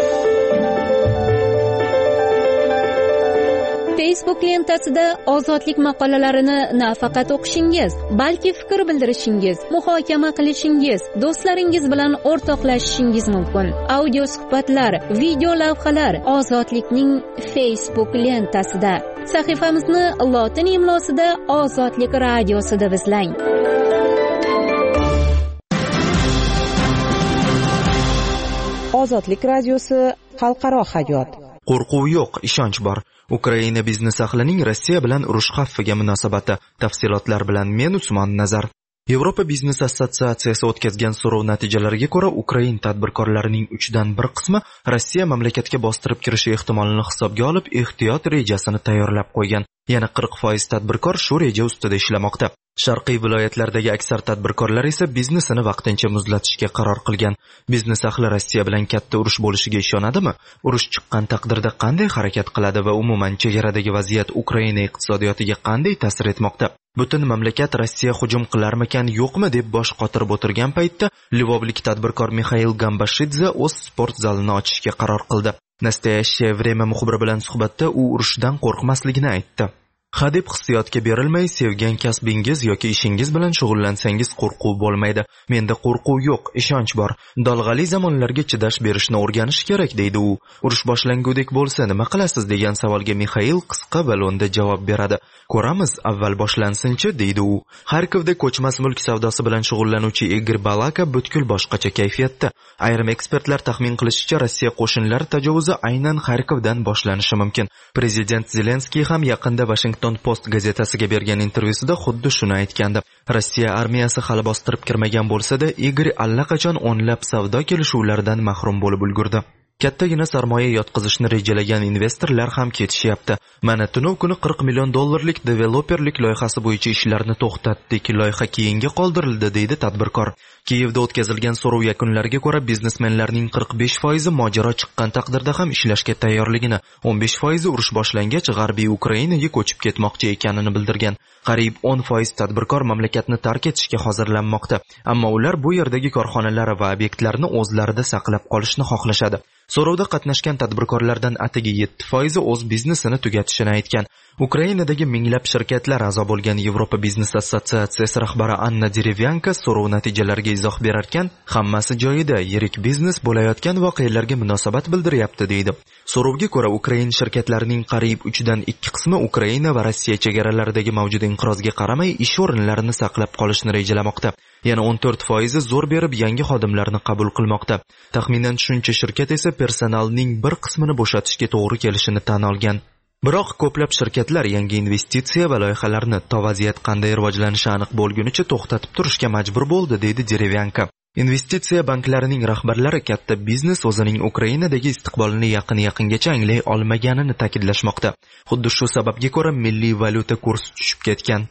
Facebook lentasida ozodlik maqolalarini nafaqat o'qishingiz, balki fikr bildirishingiz, muhokama qilishingiz, do'stlaringiz bilan o'rtoqlashishingiz mumkin. Audio suhbatlar, video lavhalar Ozodlikning Facebook lentasida. Sahifamizni lotin imlosida Ozodlik radiosi deb izlang. Ozodlik radiosi xalqaro hayot. Qo'rquv yo'q, ishonch bor. Ukraina biznes ahlining Rossiya bilan urush xavfiga munosabati. Tafsilotlar bilan men Usmon Nazar. Yevropa biznes assotsiatsiyasi o'tkazgan so'rov natijalariga ko'ra, Ukraina tadbirkorlarining 1/3 qismi Rossiya mamlakatga bostirib kirishi ehtimolini hisobga olib, ehtiyot rejasini tayyorlab qo'ygan. Yana 40% tadbirkor shu reja ustida ishlamoqda. Sharqiy viloyatlardagi aksar tadbirkorlar esa biznesini vaqtincha muzlatishga qaror qilgan. Biznes ahli Rossiya bilan katta urush bo'lishiga ishonadimi? Urush chiqqan taqdirda qanday harakat qiladi va umuman chegaradagi vaziyat Ukraina iqtisodiyotiga qanday ta'sir etmoqda? Butun mamlakat Rossiya hujum qilarmikan, yo'qmi deb bosh qotirib o'tirgan paytda Lvovlik tadbirkor Mixail Gambashidze o'z sport zalini ochishga qaror qildi. Nastoyashye vremya muxbiri bilan suhbatda u urushdan qo'rqmasligini aytdi. Hadeb hissiyotga berilmay, sevgan kasbingiz yoki ishingiz bilan shug'ullansangiz qo'rquv bo'lmaydi. Menda qo'rquv yo'q, ishonch bor. Dolg'ali zamonlarga chidash berishni o'rganish kerak, deydi u. Urush boshlangudek bo'lsa nima qilasiz degan savolga Mixail qisqa balonda javob beradi. Ko'ramiz, avval boshlansin-chi, deydi u. Xarkovda ko'chmas mulk savdosi bilan shug'ullanuvchi Igor Balaka butkul boshqacha kayfiyatda. Ayrim ekspertlar taxmin qilishicha, Rossiya qo'shinlari tajovuzi aynan Xarkovdan boshlanishi mumkin. Prezident Zelenskiy ham yaqinda Washington Post gazetasiga bergan intervyusida xuddi shuni aytgandi. Rossiya armiyasi hali bostirib kirmagan bo'lsa-da, Igor allaqachon o'nlab savdo kelishuvlaridan mahrum bo'lib ulgurdi. Kattagina sarmoya yotqizishni rejalagan investorlar ham ketishyapti. Mana tunov kuni 40 million dollarlik developerlik loyihasi bo'yicha ishlarni to'xtatdik. Loyiha keyinga qoldirildi, deydi tadbirkor. Kiyevda o'tkazilgan so'rov yakunlariga ko'ra, biznesmenlarning 45% mojaro chiqqan taqdirda ham ishlashga tayyorligini, 15% urush boshlangach g'arbiy Ukrainaga ko'chib ketmoqchi ekanini bildirgan. Qariyb 10% tadbirkor mamlakatni tark etishga hozirlanmoqda. Ammo ular bu yerdagi korxonalar va obyektlarni o'zlarida saqlab qolishni xohlashadi. So'rovda qatnashgan tadbirkorlardan atigi 7% o'z biznesini tugatishini aytgan. Ukrainadagi minglab shirkatlar a'zo bo'lgan Yevropa biznes assotsiatsiyasi rahbari Anna Derevyanka so'rov natijalariga izoh berarkan, hammasi joyida, yirik biznes bo'layotgan voqealarga munosabat bildiryapti, deydi. So'rovga ko'ra, Ukraina shirkatlarining qariyb 3/2 qismi Ukraina va Rossiya chegaralaridagi mavjud inqirozga qaramay ish o'rinlarini saqlab qolishni rejalamoqda. Yana 14% zo'r berib yangi xodimlarni qabul qilmoqda. Taxminan shuncha shirkat esa personalning bir qismini bo'shatishga to'g'ri kelishini tan olgan. Biroq ko'plab shirkatlar yangi investitsiya va loyihalarni vaziyat qanday rivojlanishi aniq bo'lgunicha to'xtatib turishga majbur bo'ldi, deydi Derevyanka. Investitsiya banklarining rahbarlari katta biznes o'zining Ukrainadagi istiqbolini yaqin-yaqingacha anglay olmaganini ta'kidlashmoqda. Xuddi shu sababga ko'ra milliy valyuta kursi tushib ketgan.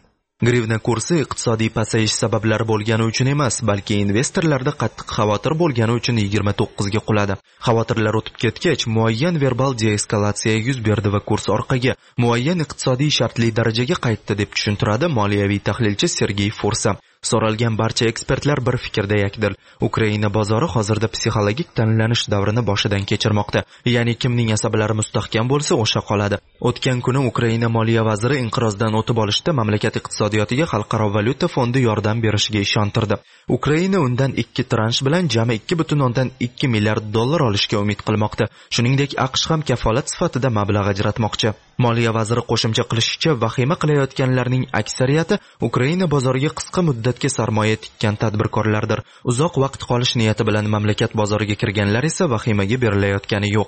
Grivna kursi iqtisodiy pasayish sabablari bo'lgani uchun emas, balki investorlarda qattiq xavotir bo'lgani uchun 29 ga quladi. Xavotirlar o'tib ketgach, muayyan verbal deeskalatsiya yuz berdi va kurs orqaga, muayyan iqtisodiy shartli darajaga qaytdi deb tushuntiradi moliyaviy tahlilchi Sergey Fursa. So'ralgan barcha ekspertlar bir fikrda yakdir. Ukraina bozori hozirda psixologik tanlanish davrini boshidan kechirmoqda. Ya'ni kimning asablari mustahkam bo'lsa, o'sha qoladi. O'tgan kuni Ukraina moliya vaziri inqirozdan o'tib olishda mamlakat iqtisodiyotiga Xalqaro valyuta fondi yordam berishiga ishontirdi. Ukraina undan 2 transh bilan jami 2,2 milliard dollar olishga umid qilmoqda. Shuningdek, AQSh ham kafolat sifatida mablag' ajratmoqchi. Moliya vaziri qo'shimcha qilishicha, vahima qilayotganlarning aksariyati Ukraina bozoriga qisqa muddatga sarmoya tikkan tadbirkorlardir. Uzoq vaqt qolish niyati bilan mamlakat bozoriga kirganlar esa vahimaga berilayotgani yo'q.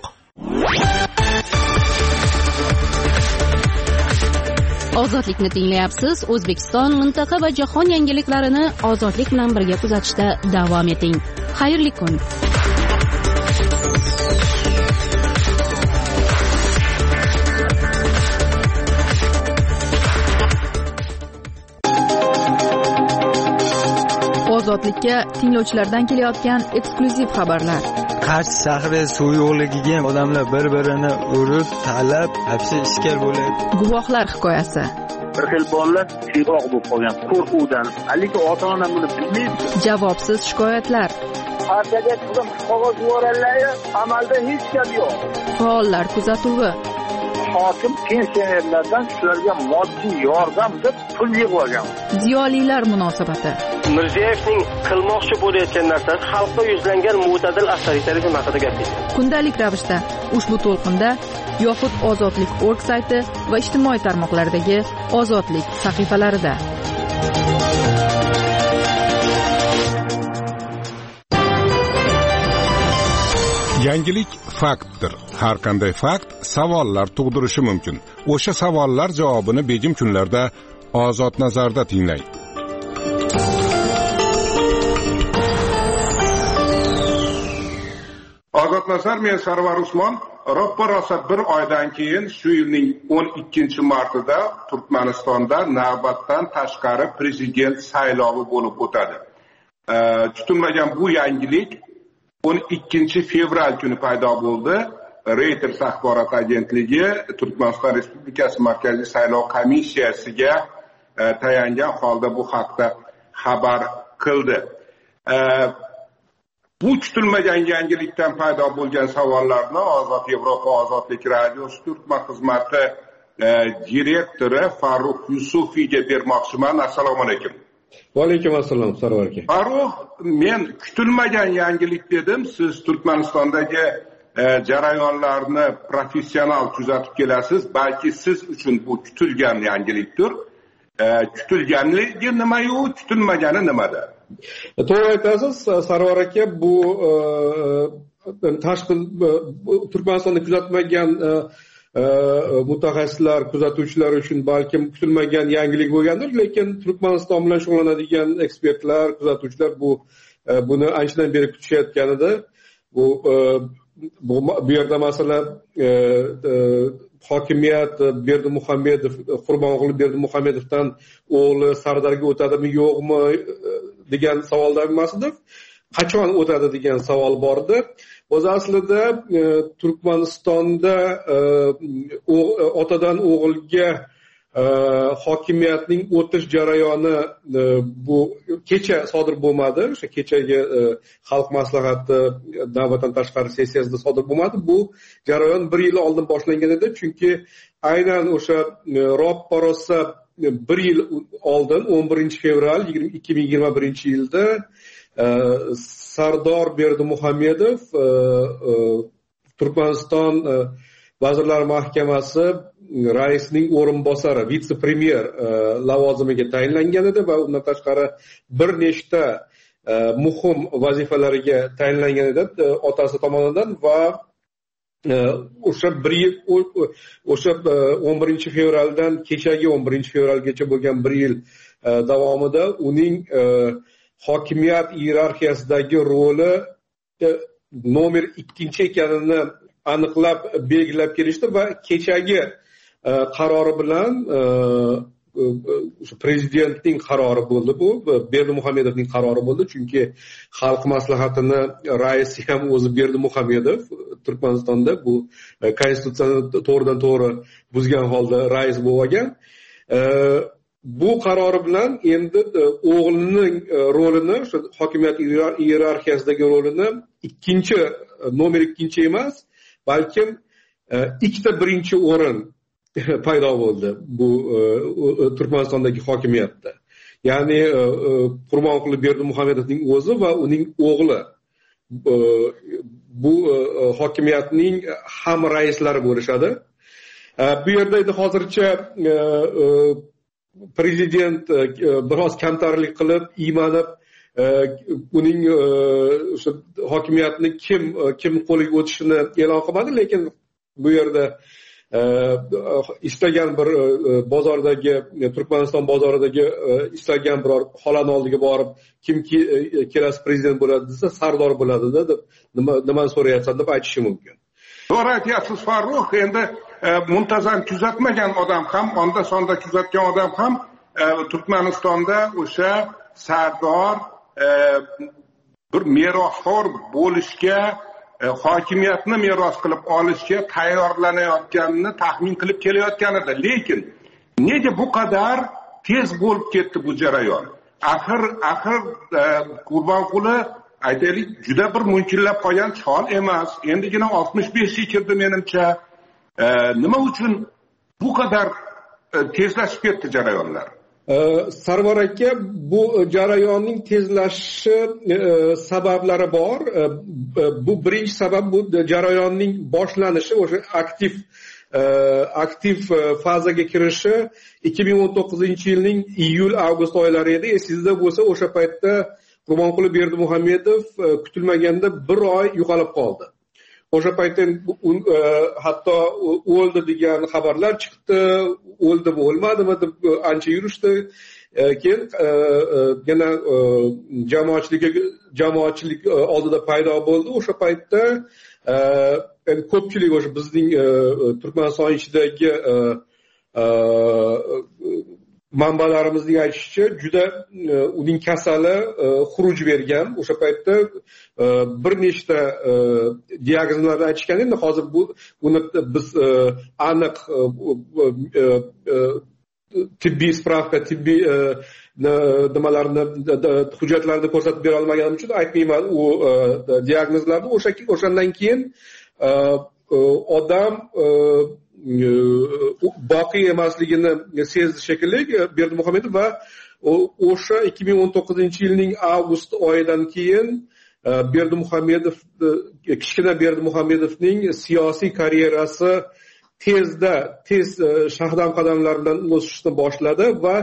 Ozodlikni tinglayapsiz. O'zbekiston, mintaqa va jahon yangiliklarini ozodlik bilan birga kuzatishda davom eting. Xayrli kun. Ozodlikka tinglovchilardan kelayotgan eksklyuziv xabarlar. Qarshi shahri suv yo'qligiga odamlar bir-birini urib, talab, hapsi ishkal bo'ladi. Guvohlar hikoyasi. Bir xil bolalar siyg'oq bo'lib qolgan qo'rquvdan, lekin ota-ona buni bilmaydi. Javobsiz shikoyatlar. Partiyaga qizim qog'oz yuborganlar, amalda hech gap yo'q. Faollar kuzatuvi. Hokim pensionerlardan shularga moddiy yordam deb pul yig'ib olgan. Ziyolilar munosabati. Mirziyoyevning qilmoqchi bo'layotgan narsasi xalqqa yuzlangan mo'tadil avtoritarizm haqida gapirdi. Kundalik ravishda ushbu to'lqinda yoxud ozodlik.org sayti va ijtimoiy tarmoqlardagi ozodlik sahifalarida. Yangilik faktdir. Har qanday fakt savollar tug'dirishi mumkin. O'sha savollar javobini begim kunlarda Ozod nazarda tinglang. Ozod nazar, men Sarvar Usmon. Ro'ppa-rosa bir oydan keyin shu yilning 12-martida Turkmanistonda navbatdan tashqari prezident saylovi bo'lib o'tadi. Tutilmagan bu yangilik 12 fevral kuni paydo bo'ldi. Reuters axborot agentligi Turkmaniston Respublikasi Markaziy saylov komissiyasiga tayangan holda bu haqda xabar qildi. Bu kutilmagan yangilikdan paydo bo'lgan savollarni Ozod Yevropa Ozodlik radiosi Turkman xizmati direktori Farruh Yusufiyga bermoqchiman. Assalomu alaykum. Va alaykum assalom, Sarvar aka. Farruh, men kutilmagan yangilik dedim. Siz Turkmanistondagi jarayonlarni professional kuzatib kelasiz. Balki siz uchun bu kutilgan yangilikdir. Kutilganligi nima-yu, kutilmagani nimada? To'g'ri aytasiz, Sarvar aka, bu tashqi Turkmanistonda kuzatmagan mutaxassislar, kuzatuvchilar uchun balkim kutilmagan yangilik bo'lgandir, lekin Turkmaniston bilan shug'ullanadigan ekspertlar, kuzatuvchilar buni anchadan beri kutishayotgan edi. Bu yerda masalan hokimiyat Berdimuhamedov, Qurbonog'li Berdimuhamedovdan o'g'li Sardarga o'tadimi, yo'qmi degan savollar emas edi. Qachon o'tadi degan savol bor edi. O'z aslida Turkmanistonda otadan o'g'ilga hokimiyatning o'tish jarayoni bu kecha sodir bo'lmadi. O'sha kechagi xalq maslahati navbatdan tashqari sessiyasida sodir bo'lmadi. Bu jarayon 1 yil oldin boshlangan edi, chunki aynan o'sha ro'ppa-rosa 1 yil oldin 11 fevral 2021-yilda Sardor Berdimuhamedov Turkmaniston Vazirlar Mahkamasi raisining o'rinbosari, vitse-premyer lavozimiga tayinlangan edi va undan tashqari bir nechta muhim vazifalarga tayinlangan edi otasi tomonidan va o'sha 11 fevraldan kechagi 11 fevralgacha bo'lgan 1 yil davomida uning hokimiyat iyerarxiyasidagi roli nomer 2 ekanini aniqlab belgilab kelishdi va kechagi qarori bilan prezidentning qarori bo'ldi, bu Berdimuhamedovning qarori bo'ldi, chunki xalq maslahatini raisi ham o'zi Berdimuhamedov Turkmanistonda bu konstitutsiyani to'g'ridan to'g'ri buzgan holda rais bo'lgan. Bu qarori bilan endi o'g'lining rolini, shu hokimiyat iyerarxiyasidagi rolini nomer 2 emas, balkim ikkita birinchi o'rin paydo bo'ldi bu Turkmanistondagi hokimiyatda. Ya'ni Qurmonquli Berdimuhamedovning o'zi va uning o'g'li bu hokimiyatning ham raislari bo'lishadi. Bu yerda hozircha prezident biroz kamtarlik qilib, iymanib, uning hokimiyatni kim qo'liga o'tishini e'lon qilmadi, lekin bu yerda istagan bir bozordagi, Turkmaniston bozoridagi istagan biror xolani oldiga borib, kim kelasi prezident bo'ladi desa, Sardor bo'ladi deb nimani so'rayapsan deb aytishi mumkin. To'g'ri aytyapsiz Farruh, endi muntazam kuzatmagan odam ham, onda sonda kuzatgan odam ham Turkmanistonda o'sha Sardor bir merosxo'r bo'lishga, hokimiyatni meros qilib olishga tayyorlanayotganini taxmin qilib kelayotgan edi. Lekin nega bu qadar tez bo'lib ketdi bu jarayon? Axir Qurmonquli aytaylik juda bir munchillab qolgan chol emas. Endigina 65 ga kirdi menimcha. Nima uchun bu qadar tezlashib ketdi jarayonlar? Sarvar aka, bu jarayonning tezlashishi sabablari bor. Bu birinchi sabab bu jarayonning boshlanishi, o'sha aktiv fazaga kirishi 2019-yilning iyul-avgust oylari edi. Esingizda bo'lsa, o'sha paytda Qurmonquli Berdimuhamedov kutilmaganda bir oy yo'qolib qoldi. O'sha paytda hatto o'ldi degan xabarlar chiqdi, o'ldimi o'lmadimi deb ancha yurishdi. Keyin yana jamoatchilik oldida paydo bo'ldi. O'sha paytda ko'pchilik o'sha bizning Turkmaniston ichidagi manbalarimizning aytishicha, juda uning kasali xuruj bergan. O'sha paytda bir nechta diagnozlarni aytishgan. Endi hozir buni biz aniq tibbiy spravka, tibbiy nimalarni, hujjatlarni ko'rsatib bera olmaganim uchun aytmayman u diagnozlarni. O'shandan keyin odam boqiy emasligini sezdi shekilli Berdimuhamedov va o'sha 2019-yilning avgust oyidan keyin kichkina Berdimuhamedovning siyosiy karyerasi tez shahdam qadamlar bilan o'sishni boshladi va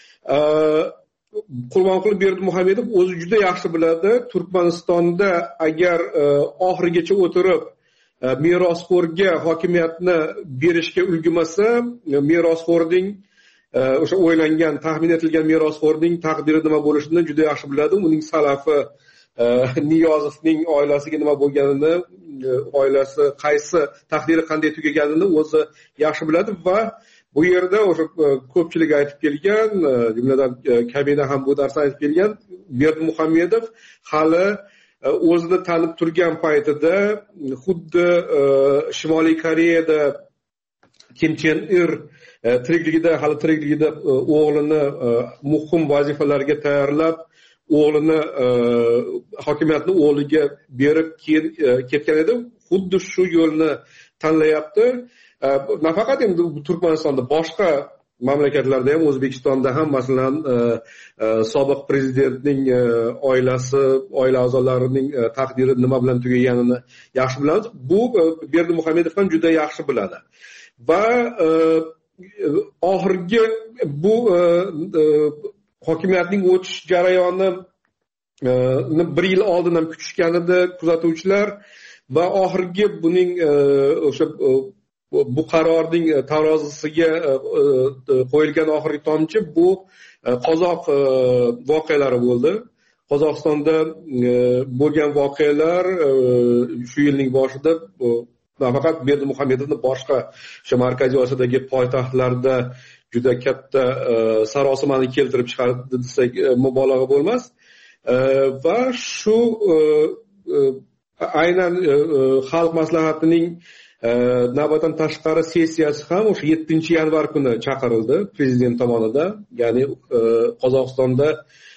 Qurmonquli Berdimuhamedov o'zi juda yaxshi biladi, Turkmanistonda agar oxirigacha o'tirib merosxo'rga hokimiyatni berishga ulgurmasa, merosxo'rning o'sha o'ylangan, taxmin etilgan merosxo'rning taqdiri nima bo'lishini juda yaxshi biladi. Uning salafi Niyozovning oilasiga nima bo'lganini, oilasi qaysi taqdiri qanday tugaganini o'zi yaxshi biladi va bu yerda o'sha ko'pchilik aytib kelgan, jumladan Kabina ham bu narsani aytib kelgan, Berdimuhamedov hali o'zini tanib turgan paytida xuddi Shimoliy Koreyada Kim Chen Ir hali tirikligida o'g'lini muhim vazifalarga tayyorlab, o'g'lini hokimiyatni o'g'liga berib keyin ketgan edi. Xuddi shu yo'lni tanlayapti. Nafaqat endi Turkmanistonda, boshqa mamlakatlarda ham, O'zbekistonda ham masalan sobiq prezidentning oilasi, oila a'zolarining taqdiri nima bilan tugaganini yaxshi bilamiz. Bu Berdimuhamedov ham juda yaxshi biladi. Va oxirgi bu hokimiyatning o'tish jarayoni bir yil oldin ham kutishgan edi kuzatuvchilar va oxirgi buning o'sha bu qarorning tarozisiga qo'yilgan oxirgi tomchi bu qozoq voqealari bo'ldi. Qozog'istonda bo'lgan voqealar shu yilning boshida nafaqat Berdimuhamedovni boshqa o'sha Markaziy Osiyodagi poytaxtlarda juda katta sarosimani keltirib chiqardi desak mubolag'a bo'lmas. Va shu aynan xalq maslahatining navbatdan tashqari sessiyasi ham o'sha 7-yanvar kuni chaqirildi prezident tomonidan. Ya'ni Qozog'istonda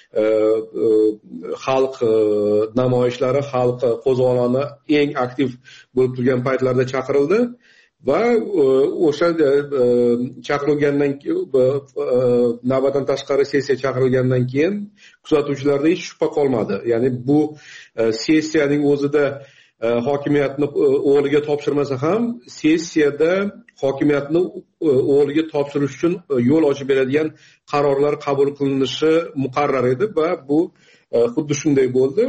xalq namoyishlari, xalq qo'zg'oloni eng aktiv bo'lib turgan paytlarda chaqirildi va o'sha chaqirilgandan navbatdan tashqari sessiya chaqirilgandan keyin kuzatuvchilarda hech shubha qolmadi. Ya'ni bu sessiyaning o'zida hokimiyatni o'g'liga topshirmasa ham sessiyada hokimiyatni o'g'liga topshirish uchun yo'l ochib beradigan qarorlar qabul qilinishi muqarrar edi va bu xuddi shunday bo'ldi.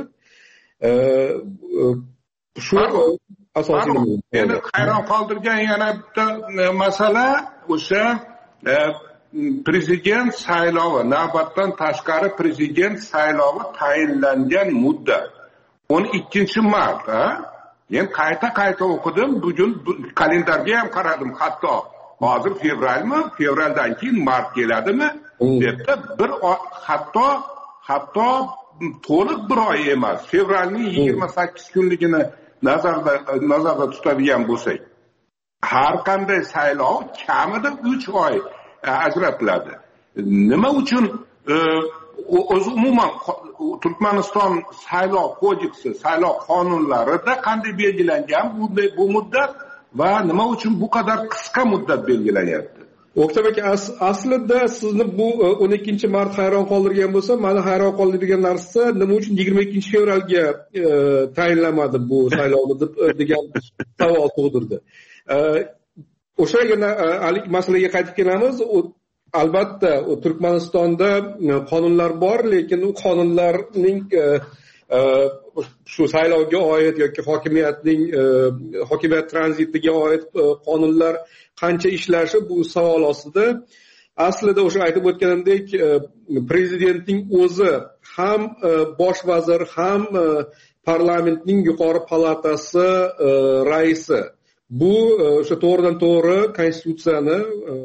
Shu asosiy meni hayron qoldirgan yana bitta masala o'sha prezident saylovi, navbatdan tashqari prezident saylovi tayinlangan muddat 12-mart. Men qayta o'qidim, bugun kalendarga ham qaradim, hatto hozir fevraldan keyin mart keladimi debdi. Bir hatto to'liq bir oy emas, fevralning 28 kunligini nazarda tutadigan bo'lsak, har qanday saylov kamida 3 oy ajratiladi. Nima uchun o'zi umuman Turkmaniston saylov kodeksi, saylov qonunlarida qanday belgilangan bu muddat va nima uchun bu qadar qisqa muddat belgilanyapti? O'ktam aka, aslida sizni bu 12-mart hayron qoldirgan bo'lsa, meni hayron qoldirgan narsa nima uchun 22-fevralga tayinlanmadi bu saylovni degan savol tug'dirdi. O'sha masalaga qaytib kelamiz. Albatta, Turkmanistonda qonunlar bor, lekin u qonunlarning shu saylovga oid yoki hokimiyat tranzitiga oid qonunlar qancha ishlashi bu savol ostida. Aslida o'sha aytib o'tganimdek, prezidentning o'zi ham bosh vazir, ham parlamentning yuqori palatasi raisi. Bu o'sha to'g'ridan to'g'ri konstitutsiyani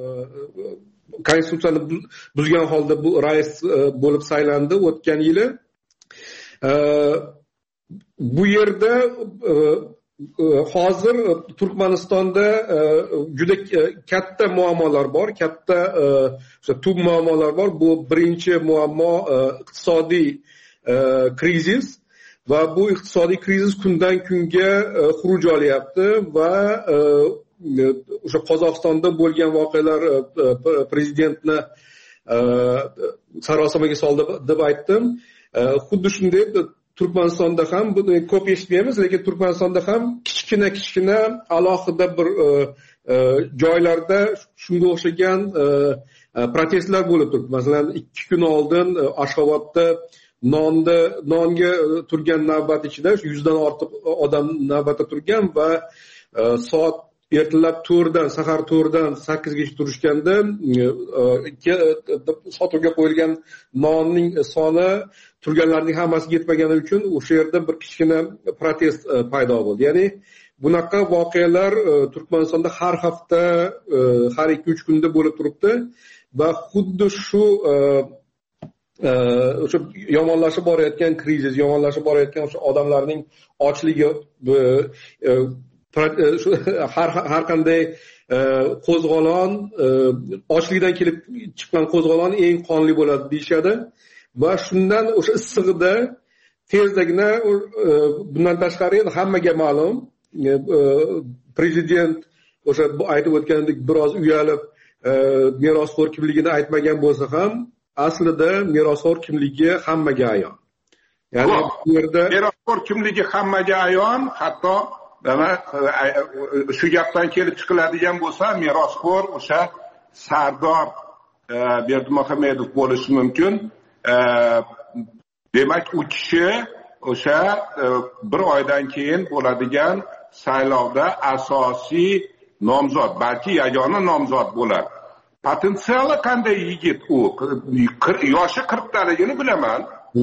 buzgan holda bu rais bo'lib saylandi o'tgan yili. Bu yerda hozir Turkmanistonda juda katta muammolar bor, katta tub muammolar bor. Bu birinchi muammo iqtisodiy krizis va bu iqtisodiy krizis kundan kunga xuruj olyapti va o'sha Qozog'istonda bo'lgan voqealar prezidentni sarosimaga soldi deb aytdim. Xuddi shunday Turkmanistonda ham buni ko'p eshitmaymiz, lekin Turkmanistonda ham kichkina alohida bir joylarda shunga o'xshagan protestlar bo'lib turibdi. Masalan, 2 kun oldin Ashxobodda nonga turgan navbat ichida 100 dan ortiq odam navbatda turgan va soat ertalab 4dan, sahar 4dan 8 gacha turishganda sotuvga qo'yilgan nonning soni turganlarning hammasiga yetmagani uchun o'sha yerda bir kichkina protest paydo bo'ldi. Ya'ni bunaqa voqealar Turkmanistonda har hafta, har 2-3 kunda bo'lib turibdi va xuddi shu o'sha yomonlashib borayotgan krizis, yomonlashib borayotgan o'sha odamlarning ochligi, har qanday qo'zg'olon, ochlikdan kelib chiqqan qo'zg'olon eng qonli bo'ladi deyshadi va shundan o'sha issig'ida tezdagina bundan tashqari hammaga ma'lum prezident o'sha aytib o'tgandek biroz uyalib merosxo'r kimligini aytmagan bo'lsa ham aslida merosxo'r kimligi hammaga ayon. Ya'ni bu yerda merosxo'r kimligi hammaga ayon, hatto shu gapdan kelib chiqiladigan bo'lsa, merosxo'r o'sha Sardor Berdimuhamedov bo'lishi mumkin. Demak, u kishi o'sha bir oydan keyin bo'ladigan saylovda asosiy nomzod, balki yagona nomzod bo'ladi. Potensiali qanday yigit u? Yoshi 40 daligini bilaman.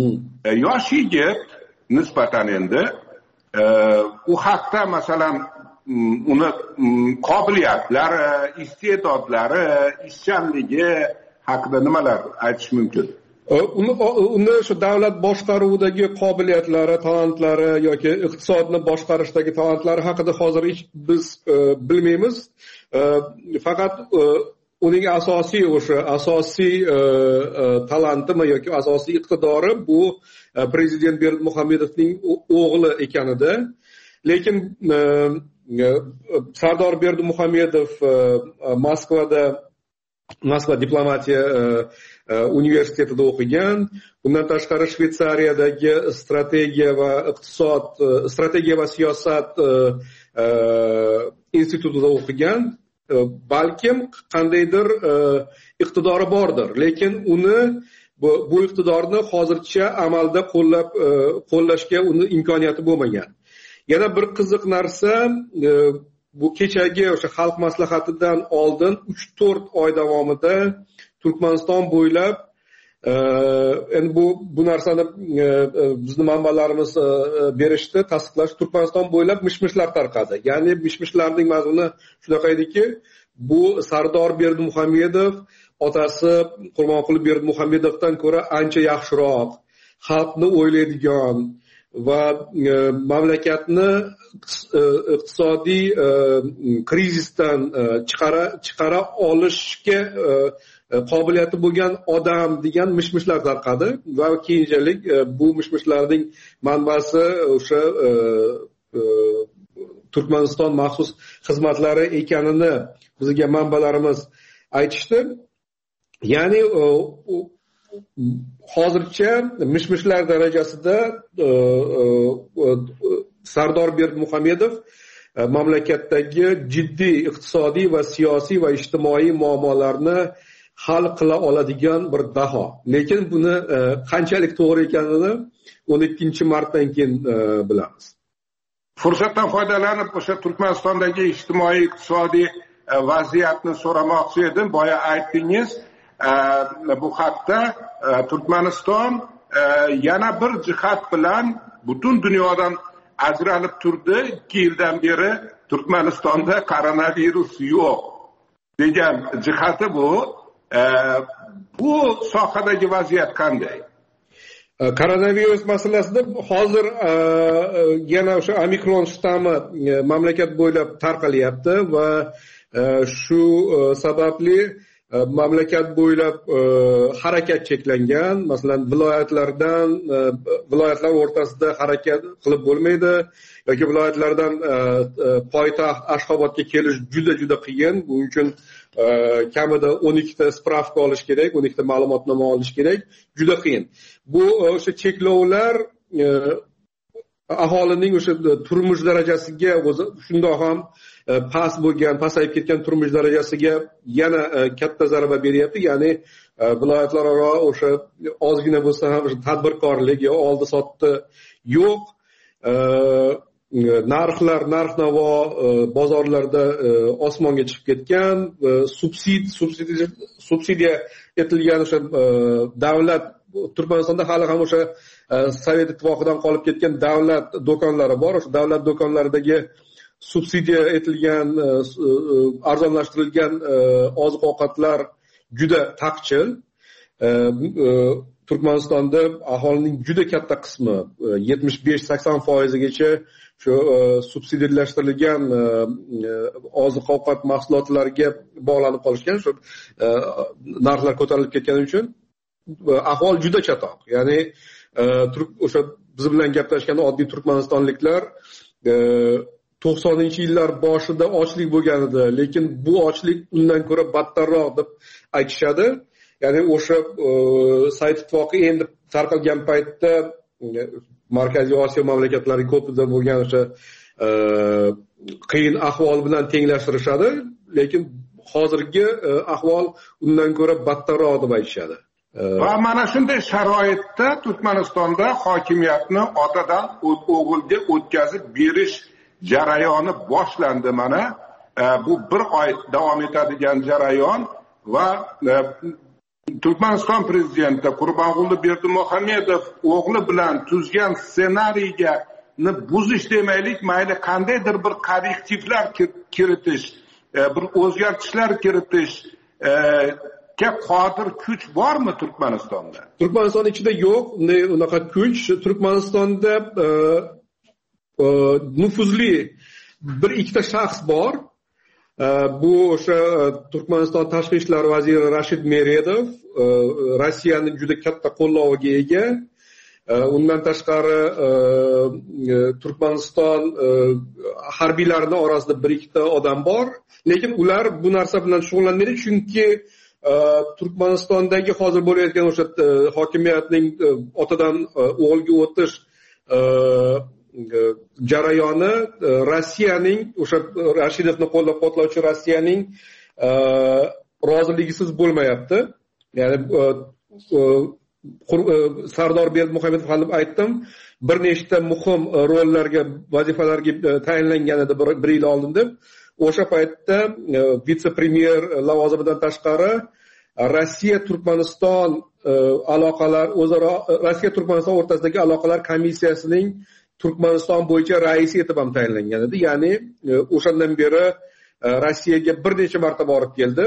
Yosh yigit nisbatan endi u haqda masalan uni qobiliyatlari, iste'dodlari, ishchanligi haqida nimalar aytish mumkin? Uni shu davlat boshqaruvidagi qobiliyatlari, talantlari yoki iqtisodni boshqarishdagi talantlari haqida hozir biz bilmaymiz. Faqat uning asosiy talantimi yoki asosiy iqtidori bu prezident Berdimuhamedovning o'g'li ekanida. Lekin Sardor Berdimuhamedov Moskva diplomatiya universitetida o'qigan. Bundan tashqari Shvetsariyadagi strategiya va siyosat institutida o'qigan. Balkim qandaydir iqtidori bordir, lekin uni bu iqtidorni hozircha amalda qo'llashga uni imkoniyati bo'lmagan. Yana bir qiziq narsa, bu kechagi o'sha xalq maslahatidan oldin 3-4 oy davomida Turkmaniston bo'ylab endi bu narsani bizning manbalarimiz berishdi, tasdiqlash, Turkmaniston bo'ylab mishmishlar tarqadi. Ya'ni mishmishlarning mazmuni shunaqa ediki, bu Sardor Berdimuhamedov otasi Qurmonquli Berdimuhamedovdan ko'ra ancha yaxshiroq, xalqni o'ylaydigan va mamlakatni iqtisodiy krizisdan chiqara olishga qobiliyati bo'lgan odam degan mishmishlar tarqadi va keyinchalik bu mishmishlarning manbasi o'sha Turkmaniston maxsus xizmatlari ekanini bizga manbalarimiz aytishdi. Ya'ni hozircha mishmishlar darajasida Sardor Berdimuhamedov mamlakatdagi jiddiy iqtisodiy va siyosiy va ijtimoiy muammolarni hal qila oladigan bir daho. Lekin buni qanchalik to'g'ri ekanini 12-martdan keyin bilamiz. Fursatdan foydalanib o'sha Turkmanistondagi ijtimoiy iqtisodiy vaziyatni so'ramoqchi edim. Boya aytdingiz, bu haqda Turkmaniston yana bir jihat bilan butun dunyodan ajralib turdi. 2 yildan beri Turkmanistonda koronavirus yo'q degan jihati bu. Bu sohadagi vaziyat qanday? Koronavirus masalasida hozir yana o'sha omikron shtammi mamlakat bo'ylab tarqalyapti va shu sababli mamlakat bo'ylab harakat cheklangan. Masalan, viloyatlar o'rtasida harakat qilib bo'lmaydi yoki viloyatlardan poytaxt Ashxobodga kelish juda qiyin. Buning uchun kamida 12 ta spravka olish kerak, 12 ta ma'lumotnoma olish kerak. Juda qiyin. Bu o'sha cheklovlar aholining o'sha turmush darajasiga o'zi shundoq ham pasayib ketgan turmush darajasiga yana katta zarba beryapti. Ya'ni viloyatlararo o'sha ozgina bo'lsa ham tadbirkorlik yo oldi-sotdi yo'q. Narx-navo bozorlarda osmonga chiqib ketgan. Subsidiya etilgan o'sha davlat Turkmanistonda hali ham o'sha Sovet ittifoqidan qolib ketgan davlat do'konlari bor. O'sha davlat do'konlaridagi subsidiya etilgan, arzonlashtirilgan oziq-ovqatlar juda taqchil. Turkmanistonda aholining juda katta qismi 75-80%gacha shu subsidiyalashtirilgan oziq-ovqat mahsulotlariga bog'lanib qolishgan. Shu narxlar ko'tarilib ketgani uchun ahvol juda chatoq. Ya'ni o'sha biz bilan gaplashgan oddiy turkmanistonliklar 90-yillar boshida ochlik bo'lgan edi, lekin bu ochlik undan ko'ra battarroq deb aytishadi. Ya'ni o'sha Sovet ittifoqi endi tarqalgan paytda Markaziy Osiyo mamlakatlari ko'pida bo'lgan o'sha qiyin ahvol bilan tenglashtirishadi, lekin hozirgi ahvol undan ko'ra battarroq deb aytishadi. Va mana shunday sharoitda Turkmanistonda hokimiyatni otadan o'g'ilga o'tkazib berish jarayoni boshlandi. Mana bu 1 oy davom etadigan jarayon va Turkmaniston prezidenti Qurbanquli Berdimuhamedov o'g'li bilan tuzgan ssenariyga buzish demaylik, mayli qandaydir bir korrektivlar kiritish, bir o'zgartishlar kiritish qodir kuch bormi Turkmanistonda? Turkmaniston ichida yo'q, unaqa kuch. Turkmanistonda nufuzli bir ikkita shaxs bor. Bu o'sha Turkmaniston tashqi ishlar vaziri Rashid Meredov, Rossiyaning juda katta qo'lloviga ega. Undan tashqari Turkmaniston harbiylarini orasida bir ikkita odam bor, lekin ular bu narsa bilan shug'ullanmaydi, chunki Turkmanistondagi hozir bo'layotgan o'sha hokimiyatning otadan o'g'ilga o'tish jarayoni Rossiyaning, o'sha Rashidovni qo'llab-quvvatlovchi Rossiyaning roziligisiz bo'lmayapti. Ya'ni Sardor Berdimuhamedov hali aytdim, bir nechta muhim rollarga, vazifalarga tayinlangan edi bir yil oldin deb. O'sha paytda vitse-premyer lavozimidan tashqari Rossiya Turkmaniston aloqalar o'zaro Rossiya Turkmaniston o'rtasidagi aloqalar komissiyasining Turkmaniston bo'yicha raisi etib ham tayinlangan edi. Ya'ni o'shandan beri Rossiyaga bir necha marta borib keldi.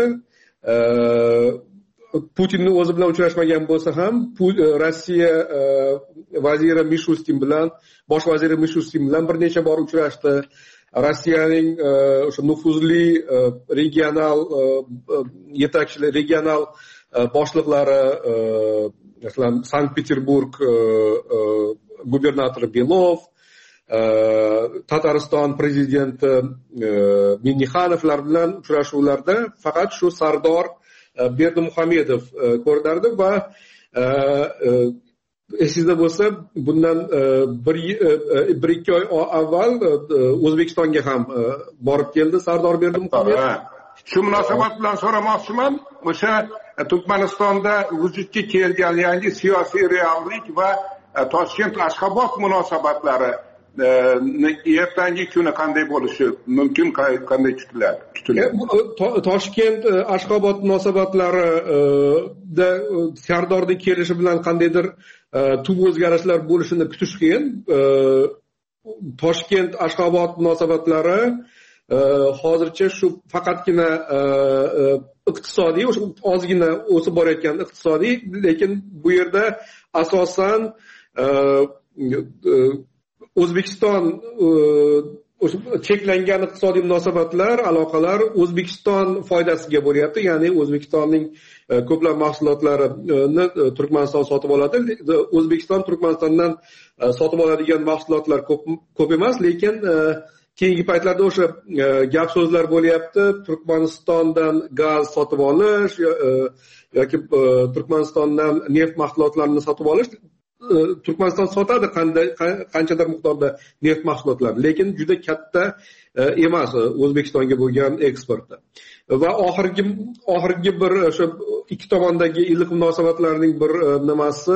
Putinni o'zi bilan uchrashmagan bo'lsa ham Rossiya vaziri Mishustin bilan, bosh vaziri Mishustin bilan bir necha bor uchrashdi. Rossiyaning o'sha nufuzli regional yetakchilar, regional boshliqlari, masalan, Sankt-Peterburg gubernatori Belov, Tatariston prezidenti Minixanovlar bilan uchrashuvlarda faqat shu Sardor Berdimuhamedov ko'rinardi va esingizda bo'lsa, bundan bir ikki oy avval O'zbekistonga ham borib keldi Sardor Berdimuhamedov. Shu munosabat bilan so'ramoqchiman, o'sha Turkmanistonda vujudga kelgan yangi siyosiy reallik va Toshkent-Ashxobod munosabatlari ertangi kuni qanday bo'lishi mumkin, qanday kutiladi? Toshkent-Ashxobod munosabatlarida Sardorning kelishi bilan qandaydir tub o'zgarishlar bo'lishini kutish qiyin. Toshkent-Ashxobod munosabatlari hozircha shu faqatgina iqtisodiy, o'sha ozgina o'sib borayotgan iqtisodiy, lekin bu yerda asosan O'zbekiston o'sha cheklangan iqtisodiy munosabatlar, aloqalar O'zbekiston foydasiga bo'lyapti. Ya'ni O'zbekistonning ko'plab mahsulotlarini Turkmaniston sotib oladi. O'zbekiston Turkmanistondan sotib oladigan mahsulotlar ko'p emas, lekin keyingi paytlarda o'sha gap so'zlar bo'lyapti. Turkmanistondan gaz sotib olish yoki Turkmanistondan neft mahsulotlarini sotib olish. Turkmaniston sotadi qanchadir miqdorda neft mahsulotlarini, lekin juda katta emas O'zbekistonga bo'lgan eksporti. Va oxirgi bir o'sha ikki tomondagi iliq munosabatlarning bir nimasi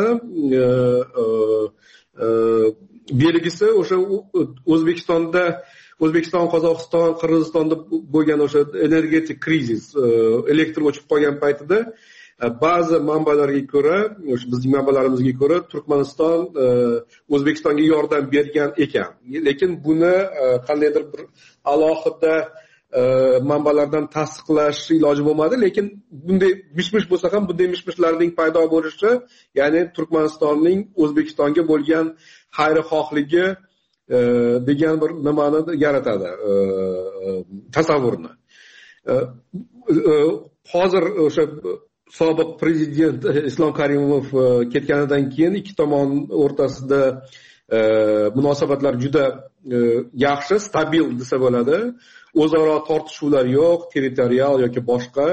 belgisi o'sha O'zbekiston, Qozog'iston, Qirg'izistonda bo'lgan o'sha energetik krizis, elektr o'chib qolgan paytida ba'zi manbalarga ko'ra, o'sha bizning manbalarimizga ko'ra Turkmaniston O'zbekistonga yordam bergan ekan. Lekin buni qandaydir bir alohida manbalardan tasdiqlash iloji bo'lmadi, lekin bunday mishmish bo'lsa ham bunday mishmishlarning paydo bo'lishi, ya'ni Turkmanistonning O'zbekistonga bo'lgan xayrixohligi degan bir nimani yaratadi, tasavvurni. Hozir o'sha sobiq prezident Islom Karimov ketganidan keyin ikki tomon o'rtasida munosabatlar juda yaxshi, stabil desa bo'ladi. O'zaro tortishuvlar yo'q, territorial yoki boshqa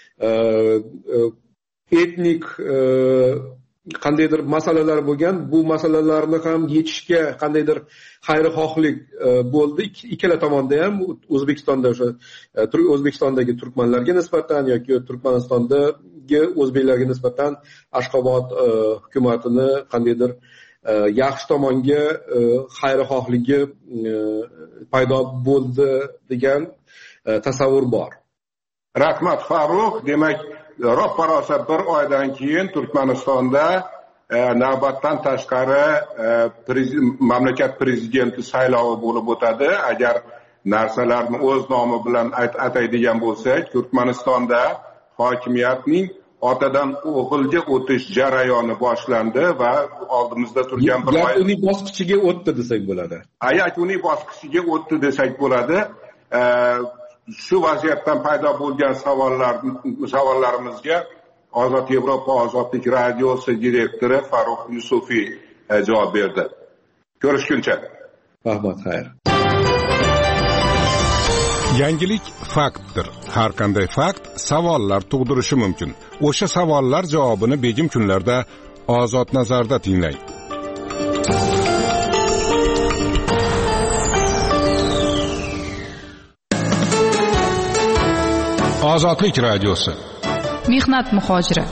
etnik qandaydir masalalar bo'lgan, bu masalalarni ham yechishga qandaydir xayrixohlik bo'ldi ikkala tomonda ham. O'zbekistonda o'sha O'zbekistondagi turkmanlarga nisbatan yoki Turkmanistondagi o'zbeklarga nisbatan Ashxobod hukumatini qandaydir yaxshi tomonga xayrixohligi paydo bo'ldi degan tasavvur bor. Rahmat Farruh. Demak, ro'pararosa bir oydan keyin Turkmanistonda navbatdan tashqari mamlakat prezidenti saylovi bo'lib o'tadi. Agar narsalarni o'z nomi bilan ataydigan bo'lsak, Turkmanistonda hokimiyatning otadan o'g'ilga o'tish jarayoni boshlandi va oldimizda turgan bir uning bosqichiga o'tdi desak bo'ladi. Uning bosqichiga o'tdi desak bo'ladi. Shu vaziyatdan paydo bo'lgan savollarimizga Ozod Yevropa ozodlik radiosi direktori Farruh Yusufiy javob berdi. Ko'rishguncha. Rahmat, xayr. Yangilik faktdir. Har qanday fakt savollar tug'dirishi mumkin. O'sha savollar javobini begim kunlarda Ozod nazarda tinglang. Ozodlik radiosi. Mehnat muhojiri.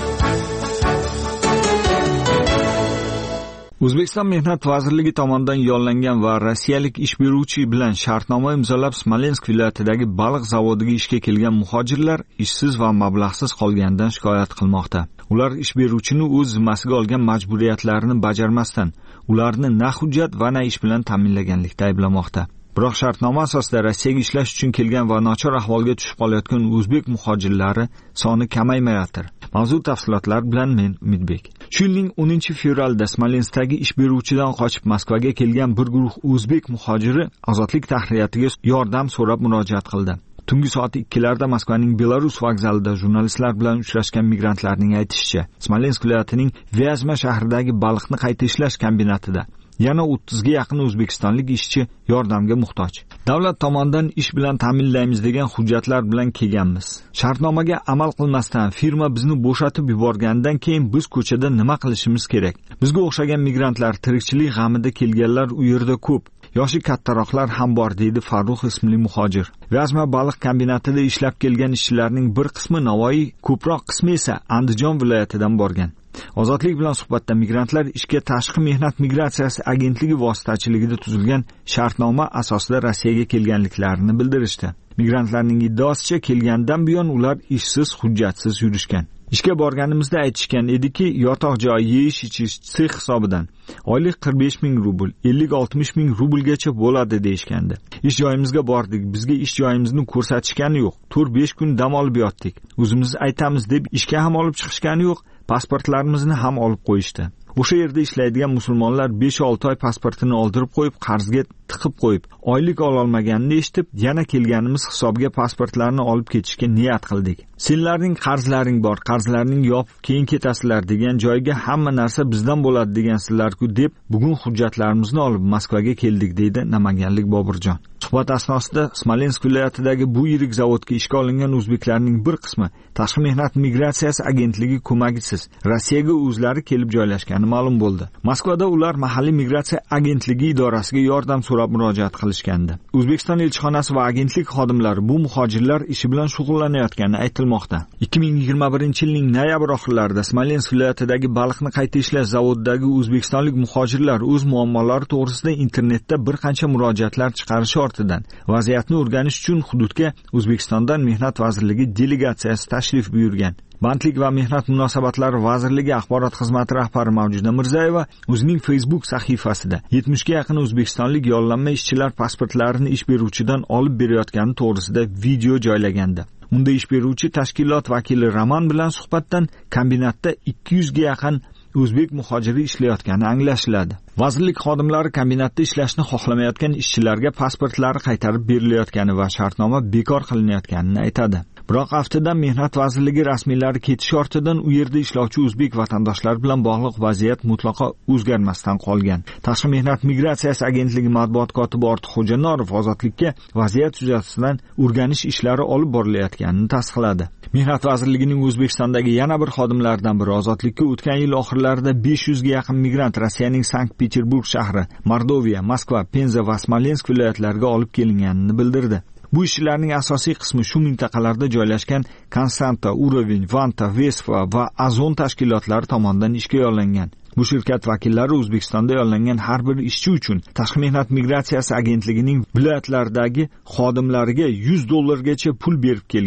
O'zbekiston Mehnat vazirligi tomonidan yo'llangan va rossiyalik ish beruvchi bilan shartnoma imzolab Smolensk viloyatidagi baliq zavodiga ishga kelgan muhojirlar ishsiz va mablag'siz qolganidan shikoyat qilmoqda. Ular ish beruvchini o'z zimmasiga olgan majburiyatlarini bajarmasdan ularni na hujjat va na ish bilan ta'minlaganlikda ayblamoqda. Biroq shartnoma asosida Rossiyaga ishlash uchun kelgan va nochor ahvolga tushib qolayotgan o'zbek muhojirlari soni kamaymayotir. Mavzu tafsilotlar bilan men Umidbek. Shu yilning 10-fevralda Smolenskdagi ish beruvchidan qochib Moskvaga kelgan bir guruh o'zbek muhojiri ozodlik tahriyatiga yordam so'rab murojaat qildi. Tungi soat 2larda Moskvaning Belarus vokzalida jurnalistlar bilan uchrashgan migrantlarning aytishicha, Smolensk viloyatining Vyazma shahridagi baliqni qayta ishlash kombinatida yana 30 ga yaqin o'zbekistonlik ishchi yordamga muhtoj. Davlat tomonidan ish bilan ta'minlaymiz degan hujjatlar bilan kelganmiz. Shartnomaga amal qilmasdan firma bizni bo'shatib yuborgandan keyin biz ko'chada nima qilishimiz kerak? Bizga o'xshagan migrantlar tirikchilik g'amida kelganlar u yerda ko'p. Yoshi kattaroqlar ham bor, deydi Farruh ismli muhojir. Vyazma baliq kombinatida ishlab kelgan ishchilarning bir qismi Navoiy, ko'proq qismi esa Andijon viloyatidan borgan. Ozodlik bilan suhbatda migrantlar ishga Tashqi mehnat migratsiyasi agentligi vositachiligida tuzilgan shartnoma asosida Rossiyaga kelganliklarini bildirishdi. Migrantlarning iddaosicha kelgandan buyon ular ishsiz, hujjatsiz yurishgan. Ishga borganimizda aytishgan ediki, yotoq joy, yeyish-ichish sex hisobidan oylik 45 ming rubl, 50-60 ming rublgacha bo'ladi deyishgandi. Ish joyimizga bordik, bizga ish joyimizni ko'rsatishgani yo'q. 4-5 kun dam olib yotdik. O'zimiz aytamiz deb ishga ham olib chiqishgani yo'q. Pasportlarimizni ham olib qo'yishdi. O'sha yerda ishlaydigan musulmonlar 5-6 oy pasportini oldirib qo'yib, qarzga tiqib qo'yib, oylik ololmaganini eshitib, yana kelganimiz hisobga pasportlarni olib ketishga niyat qildik. Senlarning qarzlaring bor, qarzlarning yopib keyin ketasizlar degan joyga hamma narsa bizdan bo'ladi degansizlar-ku deb, bugun hujjatlarimizni olib Moskvaga keldik, deydi namanganlik Boburjon. Suhbat asnosida Smolensk viloyatidagi bu yirik zavodga ishga olingan o'zbeklarning bir qismi Tashqi mehnat migratsiyasi agentligi ko'magisiz Rossiyaga o'zlari kelib joylashgani ma'lum bo'ldi. Moskvada ular mahalliy migratsiya agentligi idorasiga yordam so'rab murojaat qilishgandi. O'zbekiston elchixonasi va agentlik xodimlari bu muhojirlar ishi bilan shug'ullanayotgani aytilmoqda. 2021-yilning noyabr oxirlarida Smolensk viloyatidagi baliqni qayta ishlash zavodidagi o'zbekistonlik muhojirlar o'z muammolari to'g'risida internetda bir qancha murojaatlar chiqarishi ortidan vaziyatni o'rganish uchun hududga O'zbekistondan Mehnat vazirligi delegatsiyasi tashrif buyurgan. Bandlik va mehnat munosabatlari vazirligi axborot xizmati rahbari Mavjuda Mirzayeva o'zining Facebook sahifasida 70 ga yaqin o'zbekistonlik yollanma ishchilar pasportlarini ish beruvchidan olib berayotgani to'g'risida video joylagandi. Unda ish beruvchi tashkilot vakili Roman bilan suhbatdan kombinatda 200 ga yaqin o'zbek muhojiri ishlayotgani anglashiladi. Vazirlik xodimlari kombinatda ishlashni xohlamayotgan ishchilarga pasportlari qaytarib berilayotgani va shartnoma bekor qilinayotganini aytadi. Biroq haftadan Mehnat vazirligi rasmiylari ketish ortidan u yerda ishlovchi o'zbek vatandoshlar bilan bog'liq vaziyat mutlaqo o'zgarmasdan qolgan. Tashqi mehnat migratsiyasi agentligi matbuot kotibi Ortiqxo'ja Norov Ozodlikka vaziyat yuzasidan o'rganish ishlari olib borilayotganini tasdiqladi. Mehnat vazirligining O'zbekistondagi yana bir xodimlaridan biri Ozodlikka o'tgan yil oxirlarida 500 ga yaqin migrant Rossiyaning Sankt-Peterburg shahri, Mordoviya, Moskva, Penza va Smolensk viloyatlariga olib kelinganini bildirdi. Bu ishchilarning asosiy qismi shu mintaqalarda joylashgan Konstanta, Urovень, Vanta, Vesva va Azon tashkilotlari tomonidan ishga yollangan. Bu shirkat vakillari O'zbekistonda yollangan har bir ishchi uchun Tashqi mehnat migratsiyasi agentligining viloyatlaridagi xodimlariga $100 gacha pul berib kelgan.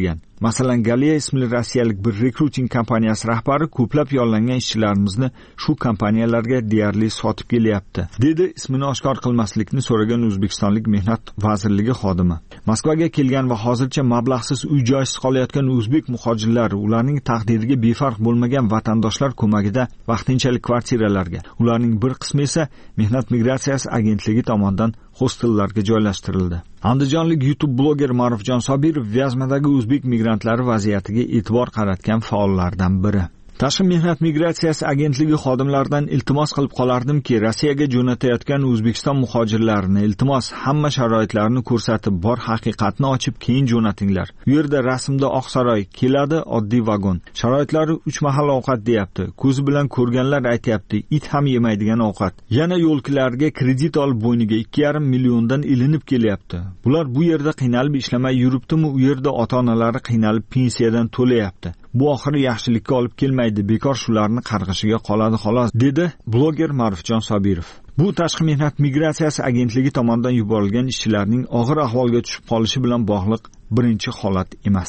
Masalan, Galiya ismli rossiyalik bir rekruting kompaniyasi rahbari ko'plab yollangan ishchilarimizni shu kompaniyalarga deyarli sotib kelyapti, dedi ismini oshkor qilmaslikni so'ragan O'zbekistonlik Mehnat vazirligi xodimi. Moskvaga kelgan va hozircha mablag'siz uy-joysiz qolayotgan o'zbek muhojirlar ularning taqdiriga befarq bo'lmagan vatandoshlar ko'magida vaqtinchalik kvartiralarga, ularning bir qismi esa Mehnat migratsiyasi agentligi tomonidan hostellarga joylashtirildi. Andijonlik YouTube bloger Ma'rufjon Sobirov Vyazmadagi o'zbek migrantlari vaziyatiga e'tibor qaratgan faollardan biri. Tashqi mehnat migratsiyasi agentligi xodimlaridan iltimos qilib qolardimki, Rossiyaga jo'natayotgan O'zbekiston muhojirlarini iltimos hamma sharoitlarni ko'rsatib, bor haqiqatni ochib keyin jo'natinglar. U yerda rasmda Oqsaroy keladi, oddiy vagon. Sharoitlari 3 mahal ovqat deyapti. Ko'zi bilan ko'rganlar aytayapti, it ham yemaydigan ovqat. Yana yo'lkilarga kredit olib bo'yniga 2,5 milliondan ilinib kelyapti. Bular bu yerda qiynalib ishlamay yuribdimi, u yerda ota-onalari qiynalib pensiyadan to'layapti. Bu oxiri yaxshilikka olib kelmaydi, bekor shularni qarg'ishiga qoladi xolos, dedi bloger Ma'rufjon Sobirov. Bu tashqi mehnat migratsiyasi agentligi tomonidan yuborilgan ishchilarning og'ir ahvolga tushib qolishi bilan bog'liq birinchi holat emas.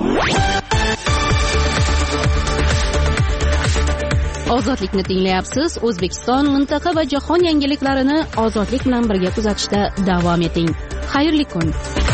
Ozodlikni tinglayapsiz. O'zbekiston, mintaqa va jahon yangiliklarini ozodlik bilan birga kuzatishda davom eting. Xayrli kun.